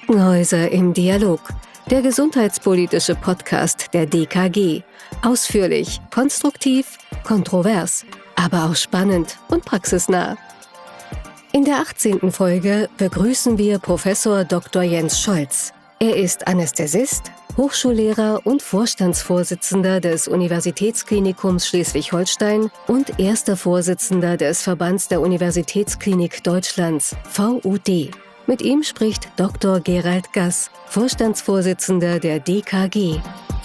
Krankenhäuser im Dialog. Der gesundheitspolitische Podcast der DKG. Ausführlich, konstruktiv, kontrovers, aber auch spannend und praxisnah. In der 18. Folge begrüßen wir Professor Dr. Jens Scholz. Er ist Anästhesist, Hochschullehrer und Vorstandsvorsitzender des Universitätsklinikums Schleswig-Holstein und erster Vorsitzender des Verbands der Universitätsklinik Deutschlands, VUD. Mit ihm spricht Dr. Gerald Gass, Vorstandsvorsitzender der DKG.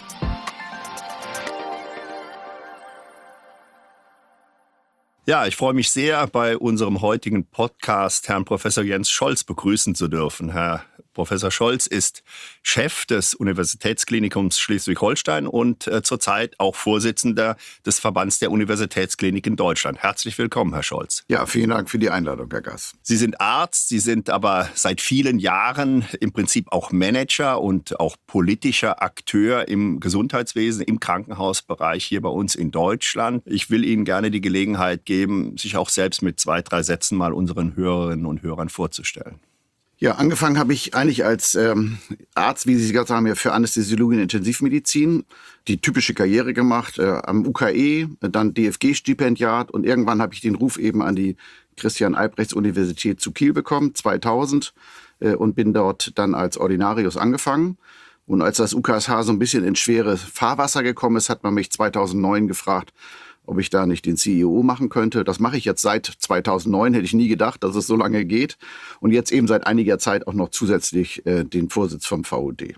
Ja, ich freue mich sehr, bei unserem heutigen Podcast Herrn Professor Jens Scholz begrüßen zu dürfen. Herr Professor Scholz ist Chef des Universitätsklinikums Schleswig-Holstein und zurzeit auch Vorsitzender des Verbands der Universitätsklinik in Deutschland. Herzlich willkommen, Herr Scholz. Ja, vielen Dank für die Einladung, Herr Gass. Sie sind Arzt, Sie sind aber seit vielen Jahren im Prinzip auch Manager und auch politischer Akteur im Gesundheitswesen, im Krankenhausbereich hier bei uns in Deutschland. Ich will Ihnen gerne die Gelegenheit geben, sich auch selbst mit 2, 3 Sätzen mal unseren Hörerinnen und Hörern vorzustellen. Ja, angefangen habe ich eigentlich als Arzt, wie Sie gesagt haben, ja, für Anästhesiologie und Intensivmedizin. Die typische Karriere gemacht am UKE, dann DFG-Stipendiat und irgendwann habe ich den Ruf eben an die Christian-Albrechts-Universität zu Kiel bekommen, 2000, und bin dort dann als Ordinarius angefangen. Und als das UKSH so ein bisschen ins schwere Fahrwasser gekommen ist, hat man mich 2009 gefragt, ob ich da nicht den CEO machen könnte. Das mache ich jetzt seit 2009, hätte ich nie gedacht, dass es so lange geht. Und jetzt eben seit einiger Zeit auch noch zusätzlich den Vorsitz vom VUD.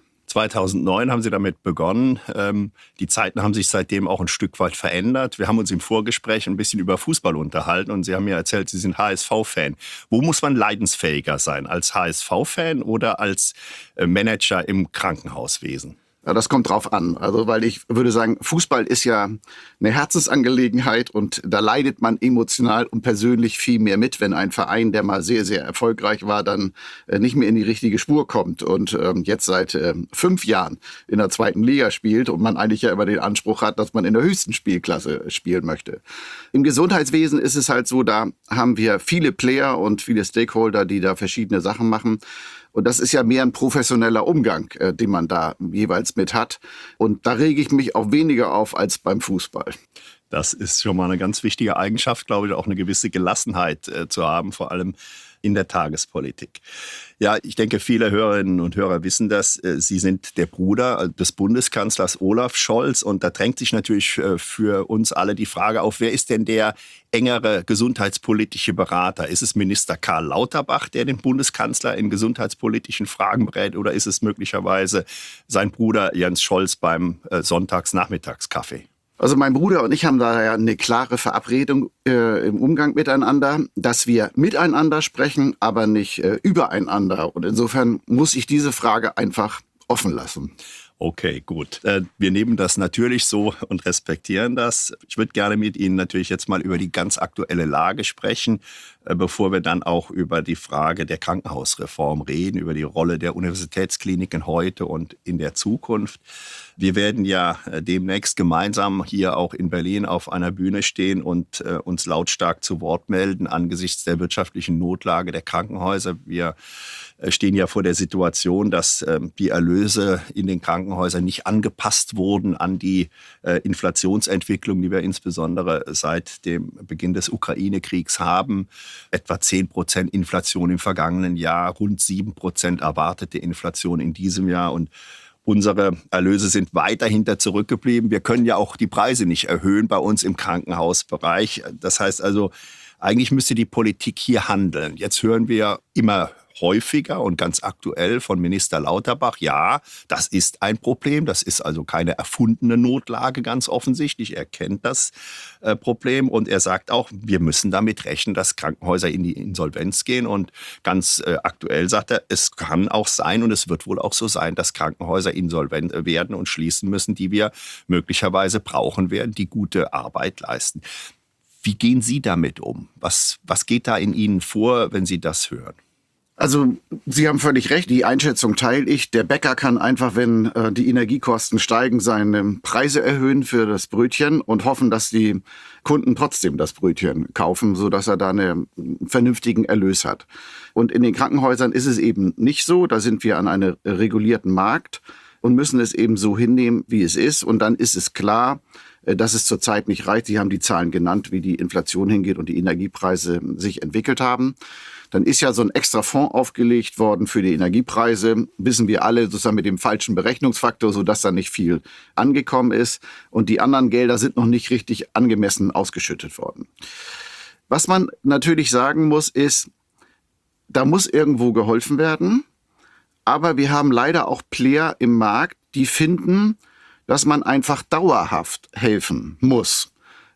2009 haben Sie damit begonnen. Die Zeiten haben sich seitdem auch ein Stück weit verändert. Wir haben uns im Vorgespräch ein bisschen über Fußball unterhalten und Sie haben mir erzählt, Sie sind HSV-Fan. Wo muss man leidensfähiger sein? Als HSV-Fan oder als Manager im Krankenhauswesen? Ja, das kommt drauf an. Also, weil ich würde sagen, Fußball ist ja eine Herzensangelegenheit und da leidet man emotional und persönlich viel mehr mit, wenn ein Verein, der mal sehr, sehr erfolgreich war, dann nicht mehr in die richtige Spur kommt und jetzt seit 5 Jahren in der 2. Liga spielt und man eigentlich ja immer den Anspruch hat, dass man in der höchsten Spielklasse spielen möchte. Im Gesundheitswesen ist es halt so, da haben wir viele Player und viele Stakeholder, die da verschiedene Sachen machen. Und das ist ja mehr ein professioneller Umgang, den man da jeweils mit hat. Und da rege ich mich auch weniger auf als beim Fußball. Das ist schon mal eine ganz wichtige Eigenschaft, glaube ich, auch eine gewisse Gelassenheit zu haben, vor allem in der Tagespolitik. Ja, ich denke, viele Hörerinnen und Hörer wissen das. Sie sind der Bruder des Bundeskanzlers Olaf Scholz. Und da drängt sich natürlich für uns alle die Frage auf, wer ist denn der engere gesundheitspolitische Berater? Ist es Minister Karl Lauterbach, der den Bundeskanzler in gesundheitspolitischen Fragen berät? Oder ist es möglicherweise sein Bruder Jens Scholz beim Sonntagsnachmittagskaffee? Also mein Bruder und ich haben da ja eine klare Verabredung im Umgang miteinander, dass wir miteinander sprechen, aber nicht übereinander. Und insofern muss ich diese Frage einfach offen lassen. Okay, gut. Wir nehmen das natürlich so und respektieren das. Ich würde gerne mit Ihnen natürlich jetzt mal über die ganz aktuelle Lage sprechen, bevor wir dann auch über die Frage der Krankenhausreform reden, über die Rolle der Universitätskliniken heute und in der Zukunft. Wir werden ja demnächst gemeinsam hier auch in Berlin auf einer Bühne stehen und uns lautstark zu Wort melden angesichts der wirtschaftlichen Notlage der Krankenhäuser. Wir stehen ja vor der Situation, dass die Erlöse in den Krankenhäusern nicht angepasst wurden an die Inflationsentwicklung, die wir insbesondere seit dem Beginn des Ukraine-Kriegs haben. Etwa 10% Inflation im vergangenen Jahr, rund 7% erwartete Inflation in diesem Jahr und unsere Erlöse sind weiter hinter zurückgeblieben. Wir können ja auch die Preise nicht erhöhen bei uns im Krankenhausbereich. Das heißt also, eigentlich müsste die Politik hier handeln. Jetzt hören wir immer häufiger und ganz aktuell von Minister Lauterbach, ja, das ist ein Problem. Das ist also keine erfundene Notlage, ganz offensichtlich. Er kennt das Problem und er sagt auch, wir müssen damit rechnen, dass Krankenhäuser in die Insolvenz gehen. Und ganz aktuell sagt er, es kann auch sein und es wird wohl auch so sein, dass Krankenhäuser insolvent werden und schließen müssen, die wir möglicherweise brauchen werden, die gute Arbeit leisten. Wie gehen Sie damit um? Was geht da in Ihnen vor, wenn Sie das hören? Also Sie haben völlig recht, die Einschätzung teile ich. Der Bäcker kann einfach, wenn die Energiekosten steigen, seine Preise erhöhen für das Brötchen und hoffen, dass die Kunden trotzdem das Brötchen kaufen, sodass er da einen vernünftigen Erlös hat. Und in den Krankenhäusern ist es eben nicht so. Da sind wir an einem regulierten Markt und müssen es eben so hinnehmen, wie es ist. Und dann ist es klar, dass es zurzeit nicht reicht. Sie haben die Zahlen genannt, wie die Inflation hingeht und die Energiepreise sich entwickelt haben. Dann ist ja so ein extra Fonds aufgelegt worden für die Energiepreise. Wissen wir alle, sozusagen mit dem falschen Berechnungsfaktor, sodass da nicht viel angekommen ist. Und die anderen Gelder sind noch nicht richtig angemessen ausgeschüttet worden. Was man natürlich sagen muss, ist, da muss irgendwo geholfen werden. Aber wir haben leider auch Player im Markt, die finden, dass man einfach dauerhaft helfen muss,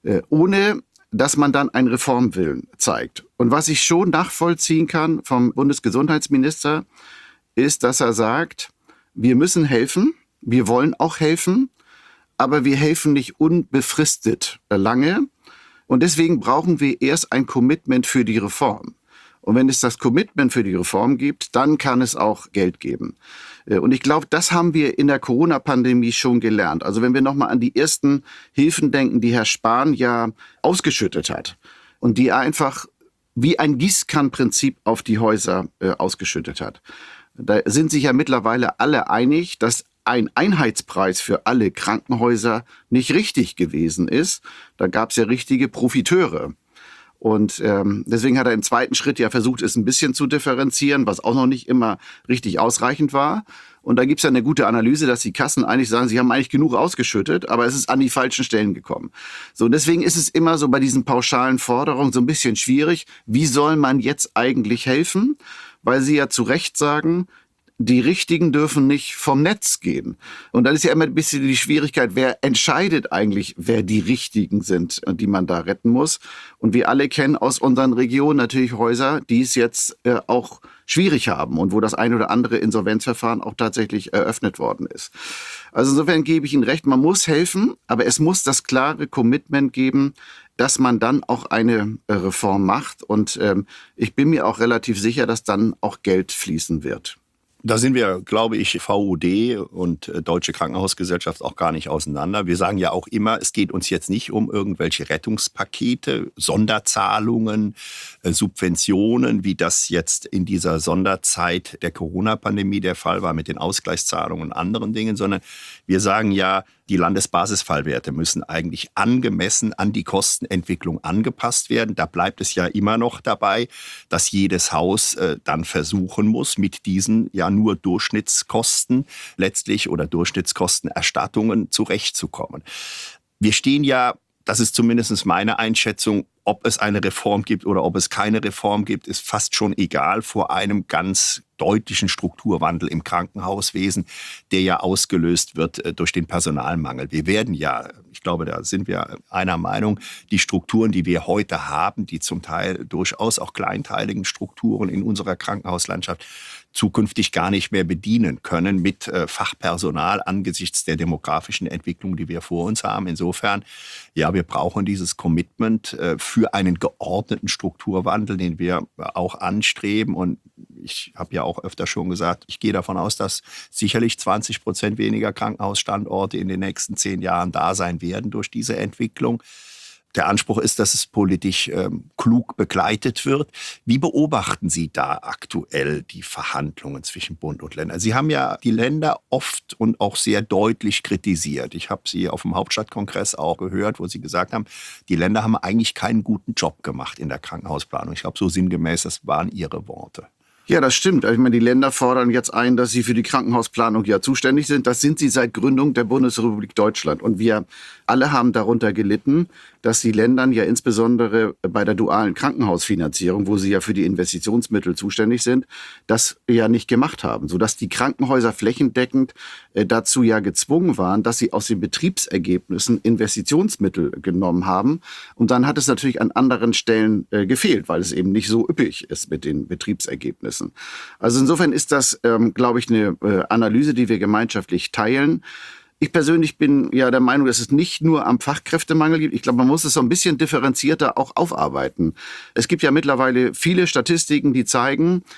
ohne dass man dann einen Reformwillen zeigt. Und was ich schon nachvollziehen kann vom Bundesgesundheitsminister, ist, dass er sagt, wir müssen helfen, wir wollen auch helfen, aber wir helfen nicht unbefristet lange. Und deswegen brauchen wir erst ein Commitment für die Reform. Und wenn es das Commitment für die Reform gibt, dann kann es auch Geld geben. Und ich glaube, das haben wir in der Corona-Pandemie schon gelernt. Also wenn wir nochmal an die ersten Hilfen denken, die Herr Spahn ja ausgeschüttet hat und die er einfach wie ein Gießkannenprinzip auf die Häuser ausgeschüttet hat. Da sind sich ja mittlerweile alle einig, dass ein Einheitspreis für alle Krankenhäuser nicht richtig gewesen ist. Da gab es ja richtige Profiteure. Und deswegen hat er im zweiten Schritt ja versucht, es ein bisschen zu differenzieren, was auch noch nicht immer richtig ausreichend war. Und da gibt es ja eine gute Analyse, dass die Kassen eigentlich sagen, sie haben eigentlich genug ausgeschüttet, aber es ist an die falschen Stellen gekommen. So, und deswegen ist es immer so bei diesen pauschalen Forderungen so ein bisschen schwierig. Wie soll man jetzt eigentlich helfen? Weil Sie ja zu Recht sagen, die Richtigen dürfen nicht vom Netz gehen. Und dann ist ja immer ein bisschen die Schwierigkeit, wer entscheidet eigentlich, wer die Richtigen sind, die man da retten muss. Und wir alle kennen aus unseren Regionen natürlich Häuser, die es jetzt auch schwierig haben und wo das ein oder andere Insolvenzverfahren auch tatsächlich eröffnet worden ist. Also insofern gebe ich Ihnen recht, man muss helfen, aber es muss das klare Commitment geben, dass man dann auch eine Reform macht. Und ich bin mir auch relativ sicher, dass dann auch Geld fließen wird. Da sind wir, glaube ich, VUD und Deutsche Krankenhausgesellschaft auch gar nicht auseinander. Wir sagen ja auch immer, es geht uns jetzt nicht um irgendwelche Rettungspakete, Sonderzahlungen, Subventionen, wie das jetzt in dieser Sonderzeit der Corona-Pandemie der Fall war mit den Ausgleichszahlungen und anderen Dingen, sondern wir sagen ja, die Landesbasisfallwerte müssen eigentlich angemessen an die Kostenentwicklung angepasst werden. Da bleibt es ja immer noch dabei, dass jedes Haus dann versuchen muss, mit diesen ja nur Durchschnittskosten letztlich oder Durchschnittskostenerstattungen zurechtzukommen. Wir stehen ja, das ist zumindest meine Einschätzung, ob es eine Reform gibt oder ob es keine Reform gibt, ist fast schon egal, vor einem ganz deutlichen Strukturwandel im Krankenhauswesen, der ja ausgelöst wird durch den Personalmangel. Wir werden ja, ich glaube, da sind wir einer Meinung, die Strukturen, die wir heute haben, die zum Teil durchaus auch kleinteiligen Strukturen in unserer Krankenhauslandschaft, zukünftig gar nicht mehr bedienen können mit Fachpersonal angesichts der demografischen Entwicklung, die wir vor uns haben. Insofern, ja, wir brauchen dieses Commitment für einen geordneten Strukturwandel, den wir auch anstreben. Und ich habe ja auch öfter schon gesagt, ich gehe davon aus, dass sicherlich 20% weniger Krankenhausstandorte in den nächsten 10 Jahren da sein werden durch diese Entwicklung. Der Anspruch ist, dass es politisch klug begleitet wird. Wie beobachten Sie da aktuell die Verhandlungen zwischen Bund und Ländern? Sie haben ja die Länder oft und auch sehr deutlich kritisiert. Ich habe Sie auf dem Hauptstadtkongress auch gehört, wo Sie gesagt haben, die Länder haben eigentlich keinen guten Job gemacht in der Krankenhausplanung. Ich glaube, so sinngemäß, das waren Ihre Worte. Ja, das stimmt. Ich meine, die Länder fordern jetzt ein, dass sie für die Krankenhausplanung ja zuständig sind. Das sind sie seit Gründung der Bundesrepublik Deutschland. Und wir alle haben darunter gelitten, dass die Länder ja insbesondere bei der dualen Krankenhausfinanzierung, wo sie ja für die Investitionsmittel zuständig sind, das ja nicht gemacht haben, sodass die Krankenhäuser flächendeckend dazu ja gezwungen waren, dass sie aus den Betriebsergebnissen Investitionsmittel genommen haben. Und dann hat es natürlich an anderen Stellen gefehlt, weil es eben nicht so üppig ist mit den Betriebsergebnissen. Also insofern ist das, glaube ich, eine Analyse, die wir gemeinschaftlich teilen. Ich persönlich bin ja der Meinung, dass es nicht nur am Fachkräftemangel gibt. Ich glaube, man muss es so ein bisschen differenzierter auch aufarbeiten. Es gibt ja mittlerweile viele Statistiken, die zeigen,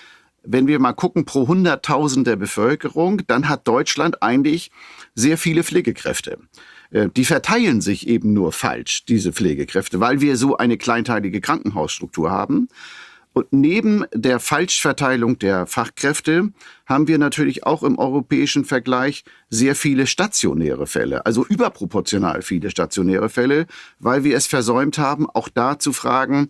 wenn wir mal gucken pro 100.000 der Bevölkerung, dann hat Deutschland eigentlich sehr viele Pflegekräfte. Die verteilen sich eben nur falsch, diese Pflegekräfte, weil wir so eine kleinteilige Krankenhausstruktur haben. Und neben der Falschverteilung der Fachkräfte haben wir natürlich auch im europäischen Vergleich sehr viele stationäre Fälle, also überproportional viele stationäre Fälle, weil wir es versäumt haben, auch da zu fragen,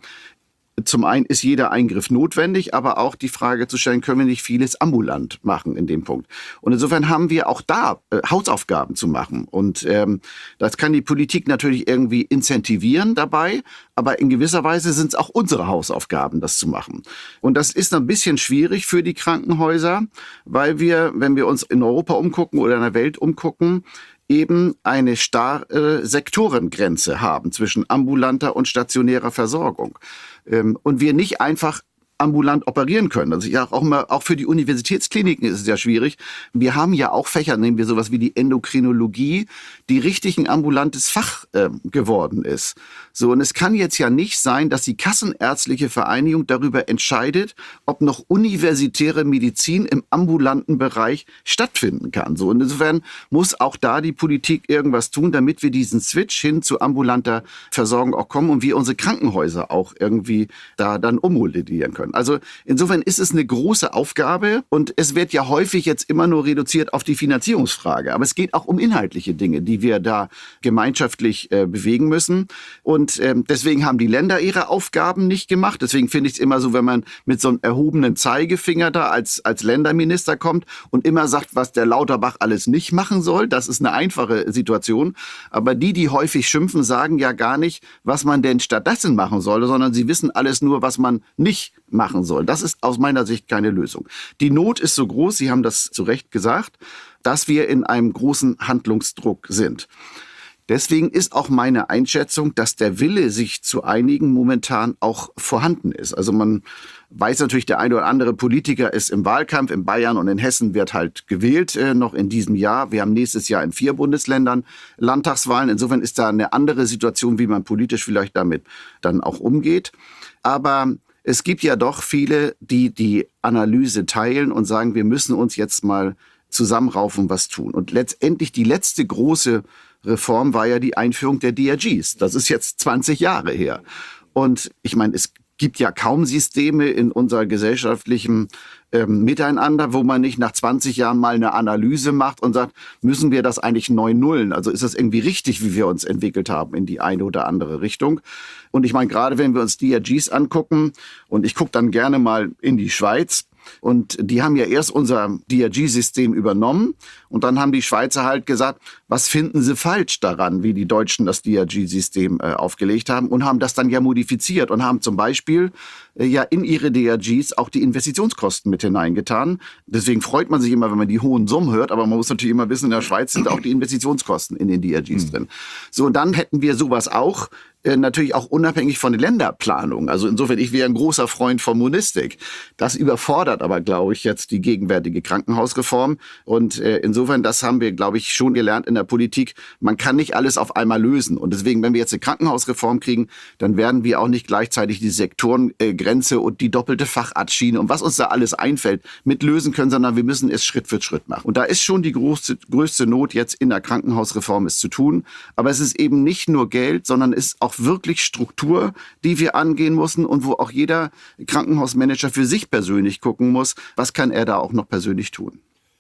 zum einen ist jeder Eingriff notwendig, aber auch die Frage zu stellen, können wir nicht vieles ambulant machen in dem Punkt. Und insofern haben wir auch da Hausaufgaben zu machen. Und das kann die Politik natürlich irgendwie incentivieren dabei, aber in gewisser Weise sind es auch unsere Hausaufgaben, das zu machen. Und das ist ein bisschen schwierig für die Krankenhäuser, weil wir, wenn wir uns in Europa umgucken oder in der Welt umgucken, eben eine starre Sektorengrenze haben zwischen ambulanter und stationärer Versorgung. Und wir nicht einfach ambulant operieren können. Also ja, auch für die Universitätskliniken ist es ja schwierig. Wir haben ja auch Fächer, nehmen wir sowas wie die Endokrinologie, die richtig ein ambulantes Fach geworden ist. So, und es kann jetzt ja nicht sein, dass die Kassenärztliche Vereinigung darüber entscheidet, ob noch universitäre Medizin im ambulanten Bereich stattfinden kann. So, und insofern muss auch da die Politik irgendwas tun, damit wir diesen Switch hin zu ambulanter Versorgung auch kommen und wir unsere Krankenhäuser auch irgendwie da dann ummodellieren können. Also insofern ist es eine große Aufgabe und es wird ja häufig jetzt immer nur reduziert auf die Finanzierungsfrage. Aber es geht auch um inhaltliche Dinge, die wir da gemeinschaftlich bewegen müssen. Und deswegen haben die Länder ihre Aufgaben nicht gemacht. Deswegen finde ich es immer so, wenn man mit so einem erhobenen Zeigefinger da als Länderminister kommt und immer sagt, was der Lauterbach alles nicht machen soll. Das ist eine einfache Situation. Aber die häufig schimpfen, sagen ja gar nicht, was man denn stattdessen machen soll, sondern sie wissen alles nur, was man nicht machen soll. Das ist aus meiner Sicht keine Lösung. Die Not ist so groß, Sie haben das zu Recht gesagt, dass wir in einem großen Handlungsdruck sind. Deswegen ist auch meine Einschätzung, dass der Wille, sich zu einigen, momentan auch vorhanden ist. Also man weiß natürlich, der eine oder andere Politiker ist im Wahlkampf. In Bayern und in Hessen wird halt gewählt, noch in diesem Jahr. Wir haben nächstes Jahr in 4 Bundesländern Landtagswahlen. Insofern ist da eine andere Situation, wie man politisch vielleicht damit dann auch umgeht. Aber es gibt ja doch viele, die die Analyse teilen und sagen, wir müssen uns jetzt mal zusammenraufen, was tun. Und letztendlich die letzte große Reform war ja die Einführung der DRGs. Das ist jetzt 20 Jahre her. Und ich meine, es gibt ja kaum Systeme in unser gesellschaftlichem Miteinander, wo man nicht nach 20 Jahren mal eine Analyse macht und sagt, müssen wir das eigentlich neu nullen? Also ist das irgendwie richtig, wie wir uns entwickelt haben in die eine oder andere Richtung? Und ich meine, gerade wenn wir uns DRGs angucken, und ich gucke dann gerne mal in die Schweiz, und die haben ja erst unser DRG-System übernommen und dann haben die Schweizer halt gesagt, was finden sie falsch daran, wie die Deutschen das DRG-System aufgelegt haben und haben das dann ja modifiziert und haben zum Beispiel ja in ihre DRGs auch die Investitionskosten mit hineingetan. Deswegen freut man sich immer, wenn man die hohen Summen hört, aber man muss natürlich immer wissen, in der Schweiz sind auch die Investitionskosten in den DRGs drin. So, und dann hätten wir sowas auch, natürlich auch unabhängig von der Länderplanung. Also insofern, ich wäre ein großer Freund von Monistik. Das überfordert aber, glaube ich, jetzt die gegenwärtige Krankenhausreform. Und insofern, das haben wir, glaube ich, schon gelernt in der Politik. Man kann nicht alles auf einmal lösen. Und deswegen, wenn wir jetzt eine Krankenhausreform kriegen, dann werden wir auch nicht gleichzeitig die Sektorengrenze und die doppelte Facharztschiene und was uns da alles einfällt, mit lösen können, sondern wir müssen es Schritt für Schritt machen. Und da ist schon die größte Not jetzt in der Krankenhausreform, es zu tun. Aber es ist eben nicht nur Geld, sondern es ist auch wirklich Struktur, die wir angehen müssen und wo auch jeder Krankenhausmanager für sich persönlich gucken muss, was kann er da auch noch persönlich tun.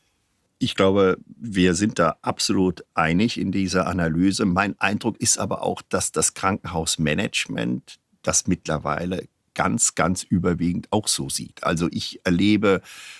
Ich glaube, wir sind da absolut einig in dieser Analyse. Mein Eindruck ist aber auch, dass das Krankenhausmanagement das mittlerweile ganz, ganz überwiegend auch so sieht. Also ich erlebe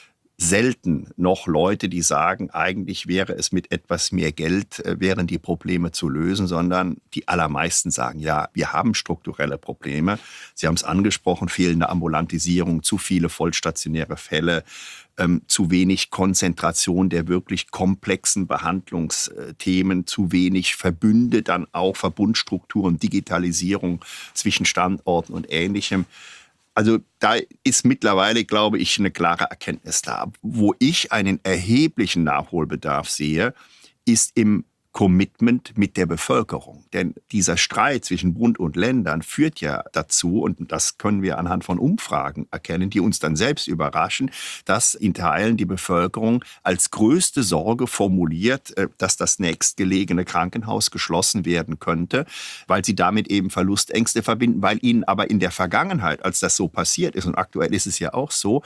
selten noch Leute, die sagen, eigentlich wäre es mit etwas mehr Geld, wären die Probleme zu lösen, sondern die allermeisten sagen, ja, wir haben strukturelle Probleme. Sie haben es angesprochen, fehlende Ambulantisierung, zu viele vollstationäre Fälle, zu wenig Konzentration der wirklich komplexen Behandlungsthemen, zu wenig Verbünde, dann auch Verbundstrukturen, Digitalisierung zwischen Standorten und Ähnlichem. Also da ist mittlerweile, glaube ich, eine klare Erkenntnis da. Wo ich einen erheblichen Nachholbedarf sehe, ist im Commitment mit der Bevölkerung. Denn dieser Streit zwischen Bund und Ländern führt ja dazu, und das können wir anhand von Umfragen erkennen, die uns dann selbst überraschen, dass in Teilen die Bevölkerung als größte Sorge formuliert, dass das nächstgelegene Krankenhaus geschlossen werden könnte, weil sie damit eben Verlustängste verbinden, weil ihnen aber in der Vergangenheit, als das so passiert ist, und aktuell ist es ja auch so,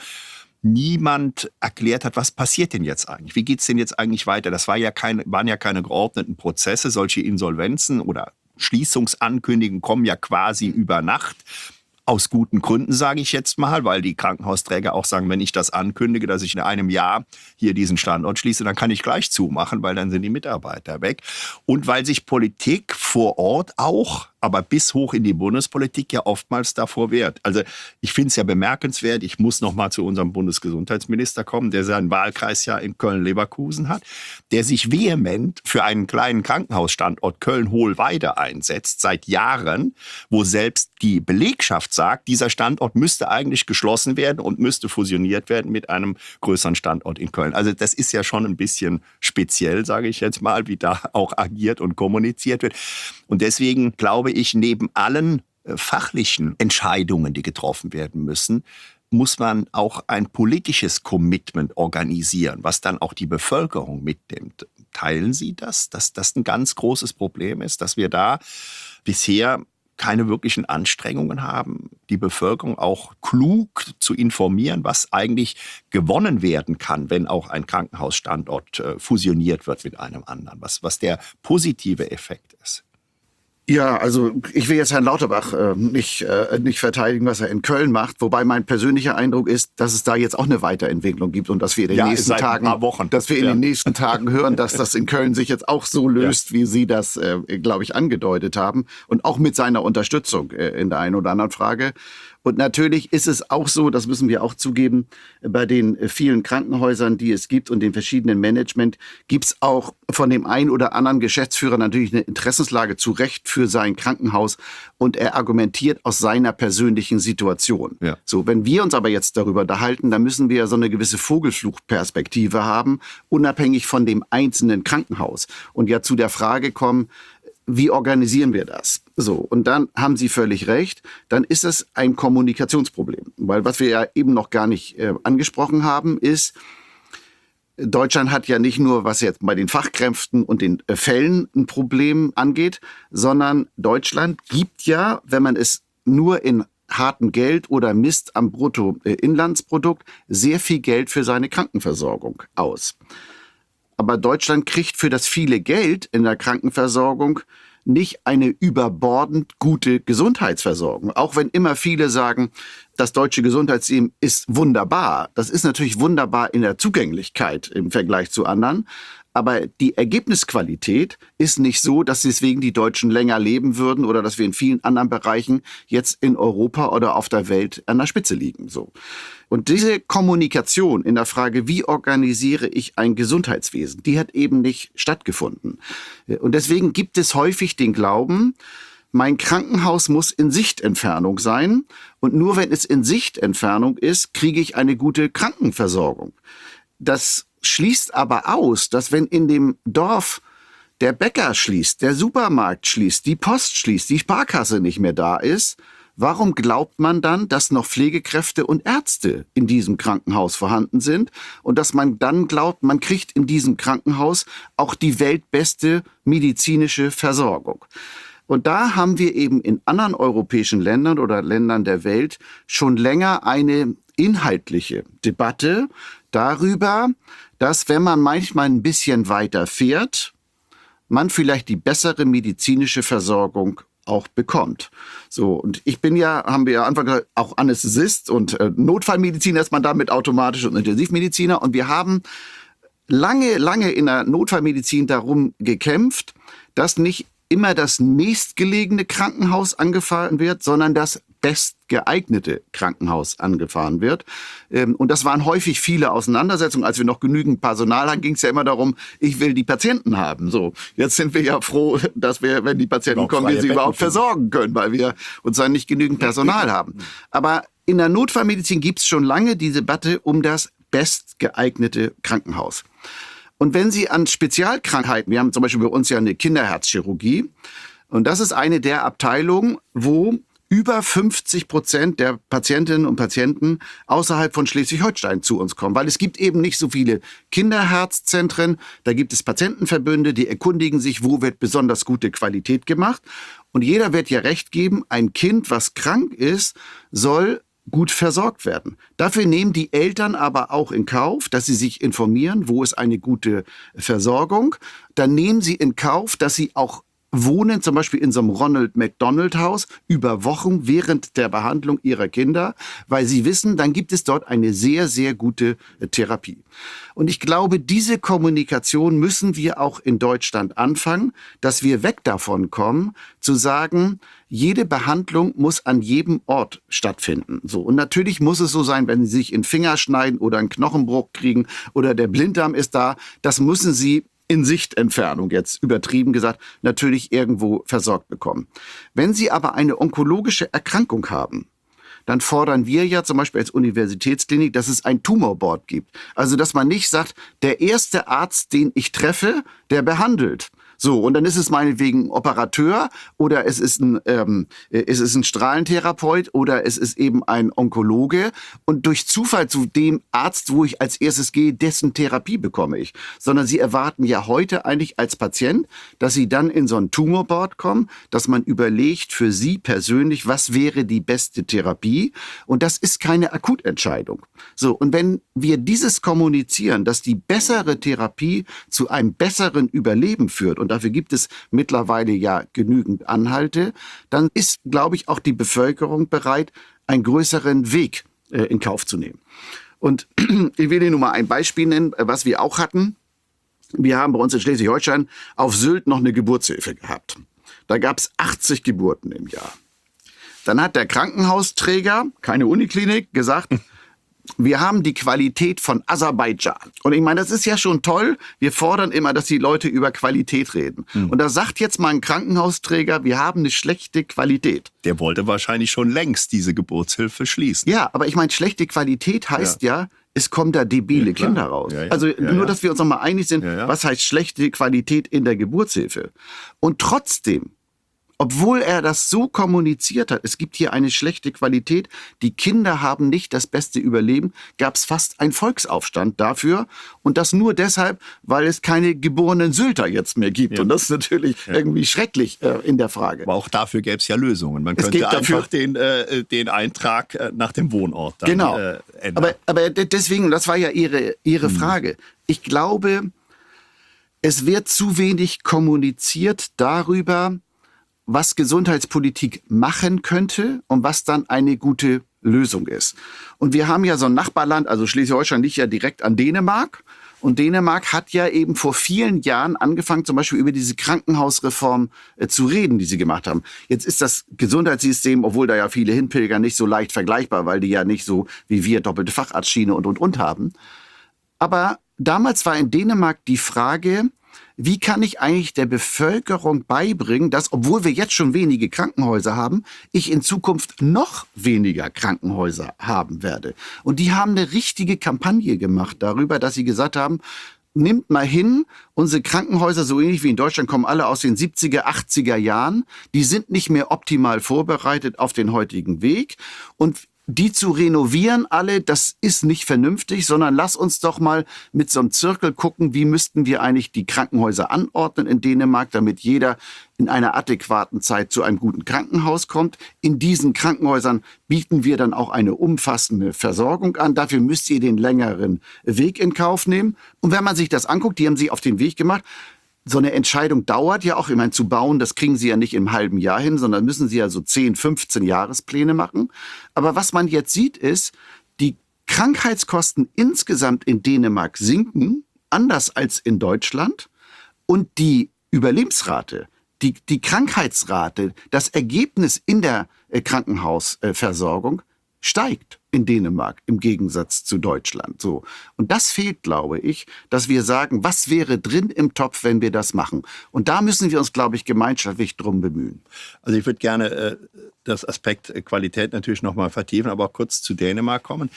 niemand erklärt hat, was passiert denn jetzt eigentlich? Wie geht's denn jetzt eigentlich weiter? Das waren ja keine geordneten Prozesse. Solche Insolvenzen oder Schließungsankündigungen kommen ja quasi über Nacht. Aus guten Gründen, sage ich jetzt mal, weil die Krankenhausträger auch sagen, wenn ich das ankündige, dass ich in einem Jahr hier diesen Standort schließe, dann kann ich gleich zumachen, weil dann sind die Mitarbeiter weg. Und weil sich Politik vor Ort auch, aber bis hoch in die Bundespolitik ja oftmals davor wehrt. Also ich finde es ja bemerkenswert, ich muss noch mal zu unserem Bundesgesundheitsminister kommen, der seinen Wahlkreis ja in Köln-Leverkusen hat, der sich vehement für einen kleinen Krankenhausstandort Köln-Hohlweide einsetzt, seit Jahren, wo selbst die Belegschaft sagt, dieser Standort müsste eigentlich geschlossen werden und müsste fusioniert werden mit einem größeren Standort in Köln. Also das ist ja schon ein bisschen speziell, sage ich jetzt mal, wie da auch agiert und kommuniziert wird. Und deswegen glaube ich, neben allen fachlichen Entscheidungen, die getroffen werden müssen, muss man auch ein politisches Commitment organisieren, was dann auch die Bevölkerung mitnimmt. Teilen Sie das, dass das ein ganz großes Problem ist, dass wir da bisher keine wirklichen Anstrengungen haben, die Bevölkerung auch klug zu informieren, was eigentlich gewonnen werden kann, wenn auch ein Krankenhausstandort fusioniert wird mit einem anderen, was der positive Effekt ist? Ja, also ich will jetzt Herrn Lauterbach nicht verteidigen, was er in Köln macht, wobei mein persönlicher Eindruck ist, dass es da jetzt auch eine Weiterentwicklung gibt und dass wir in den nächsten Tagen, den nächsten Tagen hören, dass das in Köln sich jetzt auch so löst, wie Sie das, glaube ich, angedeutet haben und auch mit seiner Unterstützung in der einen oder anderen Frage. Und natürlich ist es auch so, das müssen wir auch zugeben, bei den vielen Krankenhäusern, die es gibt und den verschiedenen Management, gibt es auch von dem einen oder anderen Geschäftsführer natürlich eine Interessenslage zu Recht für sein Krankenhaus und er argumentiert aus seiner persönlichen Situation. Ja. So, wenn wir uns aber jetzt darüber unterhalten, dann müssen wir so eine gewisse Vogelflugperspektive haben, unabhängig von dem einzelnen Krankenhaus. Und ja zu der Frage kommen, wie organisieren wir das? So, und dann haben Sie völlig recht, dann ist es ein Kommunikationsproblem. Weil was wir ja eben noch gar nicht angesprochen haben, ist, Deutschland hat ja nicht nur, was jetzt bei den Fachkräften und den Fällen ein Problem angeht, sondern Deutschland gibt ja, wenn man es nur in hartem Geld oder misst am Bruttoinlandsprodukt, sehr viel Geld für seine Krankenversorgung aus. Aber Deutschland kriegt für das viele Geld in der Krankenversorgung nicht eine überbordend gute Gesundheitsversorgung. Auch wenn immer viele sagen, das deutsche Gesundheitssystem ist wunderbar. Das ist natürlich wunderbar in der Zugänglichkeit im Vergleich zu anderen. Aber die Ergebnisqualität ist nicht so, dass deswegen die Deutschen länger leben würden oder dass wir in vielen anderen Bereichen jetzt in Europa oder auf der Welt an der Spitze liegen. So. Und diese Kommunikation in der Frage, wie organisiere ich ein Gesundheitswesen, die hat eben nicht stattgefunden. Und deswegen gibt es häufig den Glauben, mein Krankenhaus muss in Sichtentfernung sein. Und nur wenn es in Sichtentfernung ist, kriege ich eine gute Krankenversorgung. Das schließt aber aus, dass wenn in dem Dorf der Bäcker schließt, der Supermarkt schließt, die Post schließt, die Sparkasse nicht mehr da ist, warum glaubt man dann, dass noch Pflegekräfte und Ärzte in diesem Krankenhaus vorhanden sind und dass man dann glaubt, man kriegt in diesem Krankenhaus auch die weltbeste medizinische Versorgung? Und da haben wir eben in anderen europäischen Ländern oder Ländern der Welt schon länger eine inhaltliche Debatte darüber, dass wenn man manchmal ein bisschen weiter fährt, man vielleicht die bessere medizinische Versorgung auch bekommt. So, und ich bin ja, haben wir ja Anfang gesagt, auch Anästhesist und Notfallmediziner ist man damit automatisch und Intensivmediziner. Und wir haben lange in der Notfallmedizin darum gekämpft, dass nicht immer das nächstgelegene Krankenhaus angefahren wird, sondern das bestgeeignete Krankenhaus angefahren wird. Und das waren häufig viele Auseinandersetzungen. Als wir noch genügend Personal hatten, ging es ja immer darum, ich will die Patienten haben. So, jetzt sind wir ja froh, dass wir, wenn die Patienten kommen, wir sie überhaupt versorgen können, weil wir uns dann nicht genügend Personal haben. Aber in der Notfallmedizin gibt es schon lange die Debatte um das bestgeeignete Krankenhaus. Und wenn Sie an Spezialkrankheiten, wir haben zum Beispiel bei uns ja eine Kinderherzchirurgie, und das ist eine der Abteilungen, wo über 50% der Patientinnen und Patienten außerhalb von Schleswig-Holstein zu uns kommen. Weil es gibt eben nicht so viele Kinderherzzentren. Da gibt es Patientenverbünde, die erkundigen sich, wo wird besonders gute Qualität gemacht. Und jeder wird ja recht geben, ein Kind, was krank ist, soll gut versorgt werden. Dafür nehmen die Eltern aber auch in Kauf, dass sie sich informieren, wo ist eine gute Versorgung. Dann nehmen sie in Kauf, dass sie auch wohnen, zum Beispiel in so einem Ronald McDonald Haus, über Wochen während der Behandlung ihrer Kinder, weil sie wissen, dann gibt es dort eine sehr, sehr gute Therapie. Und ich glaube, diese Kommunikation müssen wir auch in Deutschland anfangen, dass wir weg davon kommen, zu sagen, jede Behandlung muss an jedem Ort stattfinden. So. Und natürlich muss es so sein, wenn Sie sich in den Finger schneiden oder einen Knochenbruch kriegen oder der Blinddarm ist da, das müssen Sie in Sichtentfernung, jetzt übertrieben gesagt, natürlich irgendwo versorgt bekommen. Wenn Sie aber eine onkologische Erkrankung haben, dann fordern wir ja zum Beispiel als Universitätsklinik, dass es ein Tumorboard gibt. Also, dass man nicht sagt, der erste Arzt, den ich treffe, der behandelt. So, und dann ist es meinetwegen ein Operateur oder es ist ein Strahlentherapeut oder es ist eben ein Onkologe und durch Zufall zu dem Arzt, wo ich als erstes gehe, dessen Therapie bekomme ich. Sondern Sie erwarten ja heute eigentlich als Patient, dass Sie dann in so ein Tumorboard kommen, dass man überlegt für Sie persönlich, was wäre die beste Therapie, und das ist keine Akutentscheidung. So, und wenn wir dieses kommunizieren, dass die bessere Therapie zu einem besseren Überleben führt, und dafür gibt es mittlerweile ja genügend Anhalte, dann ist, glaube ich, auch die Bevölkerung bereit, einen größeren Weg in Kauf zu nehmen. Und ich will Ihnen nur mal ein Beispiel nennen, was wir auch hatten. Wir haben bei uns in Schleswig-Holstein auf Sylt noch eine Geburtshilfe gehabt. Da gab es 80 Geburten im Jahr. Dann hat der Krankenhausträger, keine Uniklinik, gesagt, wir haben die Qualität von Aserbaidschan. Und ich meine, das ist ja schon toll. Wir fordern immer, dass die Leute über Qualität reden. Und da sagt jetzt mal ein Krankenhausträger, wir haben eine schlechte Qualität. Der wollte wahrscheinlich schon längst diese Geburtshilfe schließen. Ja, aber ich meine, schlechte Qualität heißt ja es kommen da debile Kinder raus. Ja, ja. Also nur, dass wir uns nochmal einig sind, Ja, ja. was heißt schlechte Qualität in der Geburtshilfe. Und trotzdem, obwohl er das so kommuniziert hat, es gibt hier eine schlechte Qualität, die Kinder haben nicht das beste Überleben, gab es fast einen Volksaufstand dafür. Und das nur deshalb, weil es keine geborenen Sylter jetzt mehr gibt. Ja. Und das ist natürlich irgendwie schrecklich in der Frage. Aber auch dafür gäbe es ja Lösungen. Man Es könnte gibt dafür- einfach den Eintrag nach dem Wohnort dann Genau. ändern. Aber deswegen, das war ja Ihre Frage. Ich glaube, es wird zu wenig kommuniziert darüber, was Gesundheitspolitik machen könnte und was dann eine gute Lösung ist. Und wir haben ja so ein Nachbarland, also Schleswig-Holstein liegt ja direkt an Dänemark. Und Dänemark hat ja eben vor vielen Jahren angefangen, zum Beispiel über diese Krankenhausreform zu reden, die sie gemacht haben. Jetzt ist das Gesundheitssystem, obwohl da ja viele hinpilgern, nicht so leicht vergleichbar, weil die ja nicht so wie wir doppelte Facharztschiene und haben. Aber damals war in Dänemark die Frage, wie kann ich eigentlich der Bevölkerung beibringen, dass, obwohl wir jetzt schon wenige Krankenhäuser haben, ich in Zukunft noch weniger Krankenhäuser haben werde. Und die haben eine richtige Kampagne gemacht darüber, dass sie gesagt haben, nimmt mal hin, unsere Krankenhäuser, so ähnlich wie in Deutschland, kommen alle aus den 70er, 80er Jahren. Die sind nicht mehr optimal vorbereitet auf den heutigen Weg. Und die zu renovieren alle, das ist nicht vernünftig, sondern lass uns doch mal mit so einem Zirkel gucken, wie müssten wir eigentlich die Krankenhäuser anordnen in Dänemark, damit jeder in einer adäquaten Zeit zu einem guten Krankenhaus kommt. In diesen Krankenhäusern bieten wir dann auch eine umfassende Versorgung an. Dafür müsst ihr den längeren Weg in Kauf nehmen. Und wenn man sich das anguckt, die haben sich auf den Weg gemacht. So eine Entscheidung dauert ja auch, ich meine, zu bauen, das kriegen Sie ja nicht im halben Jahr hin, sondern müssen Sie ja so 10, 15 Jahrespläne machen. Aber was man jetzt sieht, ist, die Krankheitskosten insgesamt in Dänemark sinken, anders als in Deutschland. Und die Überlebensrate, die Krankheitsrate, das Ergebnis in der Krankenhausversorgung steigt in Dänemark im Gegensatz zu Deutschland. So. Und das fehlt, glaube ich, dass wir sagen, was wäre drin im Topf, wenn wir das machen? Und da müssen wir uns, glaube ich, gemeinschaftlich drum bemühen. Also ich würde gerne das Aspekt Qualität natürlich nochmal vertiefen, aber auch kurz zu Dänemark kommen.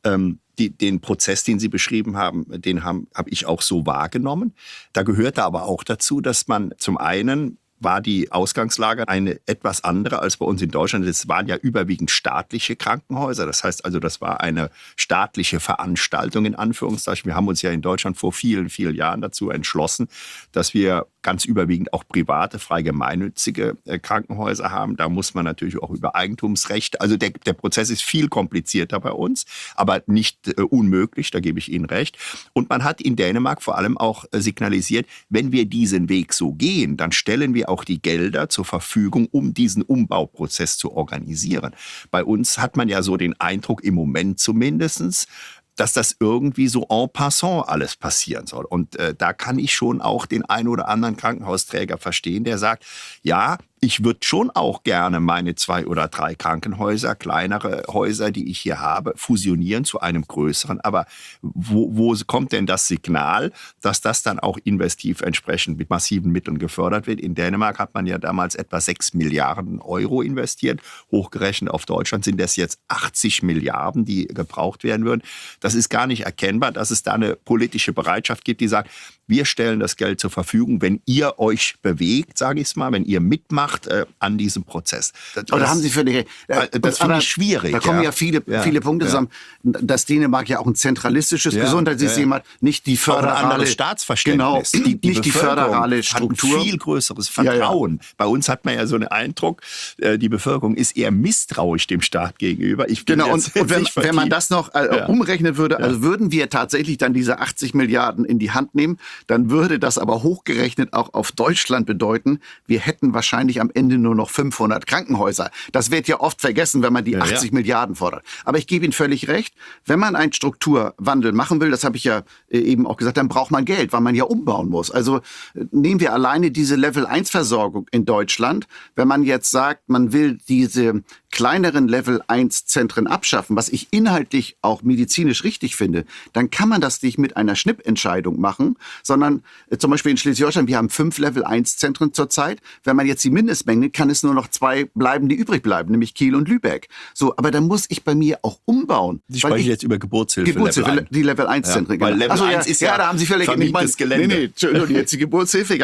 Den Prozess, den Sie beschrieben haben, hab ich auch so wahrgenommen. Da gehörte aber auch dazu, dass man zum einen war die Ausgangslage eine etwas andere als bei uns in Deutschland. Es waren ja überwiegend staatliche Krankenhäuser. Das heißt also, das war eine staatliche Veranstaltung in Anführungszeichen. Wir haben uns ja in Deutschland vor vielen, vielen Jahren dazu entschlossen, dass wir ganz überwiegend auch private, frei gemeinnützige Krankenhäuser haben. Da muss man natürlich auch über Eigentumsrecht. Also der Prozess ist viel komplizierter bei uns, aber nicht unmöglich, da gebe ich Ihnen recht. Und man hat in Dänemark vor allem auch signalisiert, wenn wir diesen Weg so gehen, dann stellen wir auch die Gelder zur Verfügung, um diesen Umbauprozess zu organisieren. Bei uns hat man ja so den Eindruck, im Moment zumindest, dass das irgendwie so en passant alles passieren soll. Und da kann ich schon auch den einen oder anderen Krankenhausträger verstehen, der sagt, ja, ich würde schon auch gerne meine 2 oder 3 Krankenhäuser, kleinere Häuser, die ich hier habe, fusionieren zu einem größeren. Aber wo kommt denn das Signal, dass das dann auch investiv entsprechend mit massiven Mitteln gefördert wird? In Dänemark hat man ja damals etwa 6 Milliarden Euro investiert. Hochgerechnet auf Deutschland sind das jetzt 80 Milliarden, die gebraucht werden würden. Das ist gar nicht erkennbar, dass es da eine politische Bereitschaft gibt, die sagt, wir stellen das Geld zur Verfügung, wenn ihr euch bewegt, sage ich es mal, wenn ihr mitmacht an diesem Prozess. Aber da haben Sie völlig recht. Das finde ich schwierig. Da kommen ja viele Punkte zusammen. Dass Dänemark ja auch ein zentralistisches Gesundheitssystem hat, nicht die föderale... Auch ein anderes Staatsverständnis. Genau, nicht die föderale Struktur. Hat ein viel größeres Vertrauen. Ja. Bei uns hat man ja so einen Eindruck, die Bevölkerung ist eher misstrauisch dem Staat gegenüber. Genau, und wenn man das noch umrechnen würde, also würden wir tatsächlich dann diese 80 Milliarden in die Hand nehmen, dann würde das aber hochgerechnet auch auf Deutschland bedeuten, wir hätten wahrscheinlich am Ende nur noch 500 Krankenhäuser. Das wird ja oft vergessen, wenn man die 80 Milliarden fordert. Aber ich gebe Ihnen völlig recht, wenn man einen Strukturwandel machen will, das habe ich ja eben auch gesagt, dann braucht man Geld, weil man ja umbauen muss. Also nehmen wir alleine diese Level-1-Versorgung in Deutschland. Wenn man jetzt sagt, man will diese kleineren Level-1-Zentren abschaffen, was ich inhaltlich auch medizinisch richtig finde, dann kann man das nicht mit einer Schnippentscheidung machen, sondern zum Beispiel in Schleswig-Holstein, wir haben 5 Level-1-Zentren zurzeit. Wenn man jetzt die Mindestmenge, kann es nur noch 2 bleiben, die übrig bleiben, nämlich Kiel und Lübeck. So, aber dann muss ich bei mir auch umbauen. Sie sprechen jetzt über Geburtshilfe Level die Level-1-Zentren. Weil Level 1 ist ja da haben Sie völlig vermiettes Gelände. Nee, jetzt die Geburtshilfe.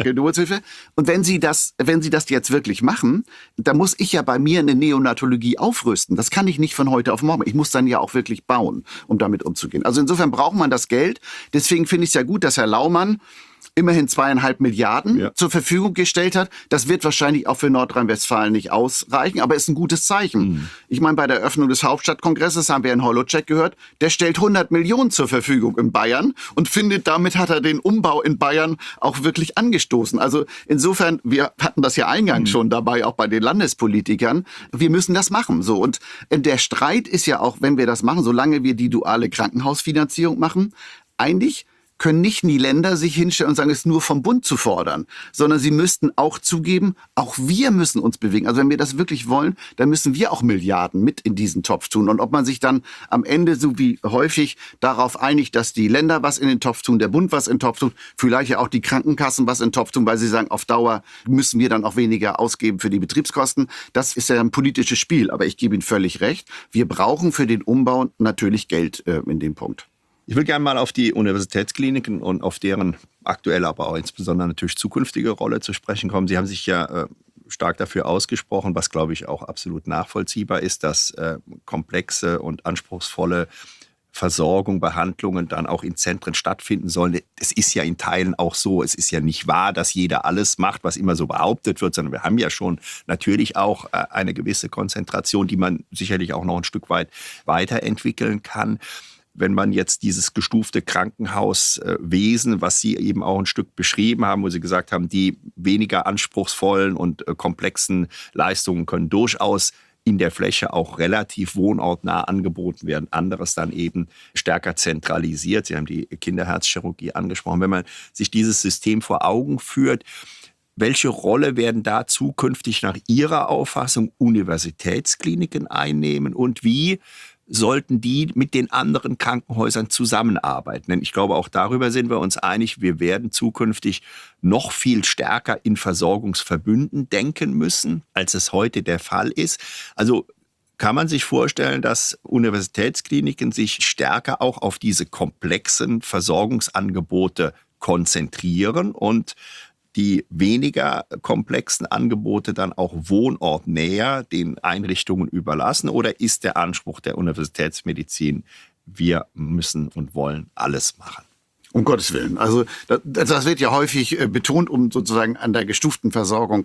Und wenn Sie das jetzt wirklich machen, dann muss ich ja bei mir eine Neonatologie aufrüsten. Das kann ich nicht von heute auf morgen. Ich muss dann ja auch wirklich bauen, um damit umzugehen. Also insofern braucht man das Geld. Deswegen finde ich es ja gut, dass Herr Laumann immerhin 2,5 Milliarden zur Verfügung gestellt hat. Das wird wahrscheinlich auch für Nordrhein-Westfalen nicht ausreichen, aber ist ein gutes Zeichen. Ich meine, bei der Eröffnung des Hauptstadtkongresses haben wir Herrn Holoczek gehört, der stellt 100 Millionen zur Verfügung in Bayern und findet, damit hat er den Umbau in Bayern auch wirklich angestoßen. Also insofern, wir hatten das ja eingangs schon dabei, auch bei den Landespolitikern, wir müssen das machen. So. Und der Streit ist ja auch, wenn wir das machen, solange wir die duale Krankenhausfinanzierung machen, eigentlich können nicht die Länder sich hinstellen und sagen, es ist nur vom Bund zu fordern, sondern sie müssten auch zugeben, auch wir müssen uns bewegen. Also wenn wir das wirklich wollen, dann müssen wir auch Milliarden mit in diesen Topf tun. Und ob man sich dann am Ende, so wie häufig, darauf einigt, dass die Länder was in den Topf tun, der Bund was in den Topf tut, vielleicht ja auch die Krankenkassen was in den Topf tun, weil sie sagen, auf Dauer müssen wir dann auch weniger ausgeben für die Betriebskosten. Das ist ja ein politisches Spiel. Aber ich gebe Ihnen völlig recht. Wir brauchen für den Umbau natürlich Geld in dem Punkt. Ich will gerne mal auf die Universitätskliniken und auf deren aktuelle, aber auch insbesondere natürlich zukünftige Rolle zu sprechen kommen. Sie haben sich ja stark dafür ausgesprochen, was, glaube ich, auch absolut nachvollziehbar ist, dass komplexe und anspruchsvolle Versorgung, Behandlungen dann auch in Zentren stattfinden sollen. Es ist ja in Teilen auch so, es ist ja nicht wahr, dass jeder alles macht, was immer so behauptet wird, sondern wir haben ja schon natürlich auch eine gewisse Konzentration, die man sicherlich auch noch ein Stück weit weiterentwickeln kann. Wenn man jetzt dieses gestufte Krankenhauswesen, was Sie eben auch ein Stück beschrieben haben, wo Sie gesagt haben, die weniger anspruchsvollen und komplexen Leistungen können durchaus in der Fläche auch relativ wohnortnah angeboten werden. Anderes dann eben stärker zentralisiert. Sie haben die Kinderherzchirurgie angesprochen. Wenn man sich dieses System vor Augen führt, welche Rolle werden da zukünftig nach Ihrer Auffassung Universitätskliniken einnehmen und wie sollten die mit den anderen Krankenhäusern zusammenarbeiten? Denn ich glaube, auch darüber sind wir uns einig, wir werden zukünftig noch viel stärker in Versorgungsverbünden denken müssen, als es heute der Fall ist. Also Kann man sich vorstellen, dass Universitätskliniken sich stärker auch auf diese komplexen Versorgungsangebote konzentrieren und die weniger komplexen Angebote dann auch wohnortnäher den Einrichtungen überlassen? Oder ist der Anspruch der Universitätsmedizin, wir müssen und wollen alles machen? Um Gottes Willen. Also das wird ja häufig betont, um sozusagen an der gestuften Versorgung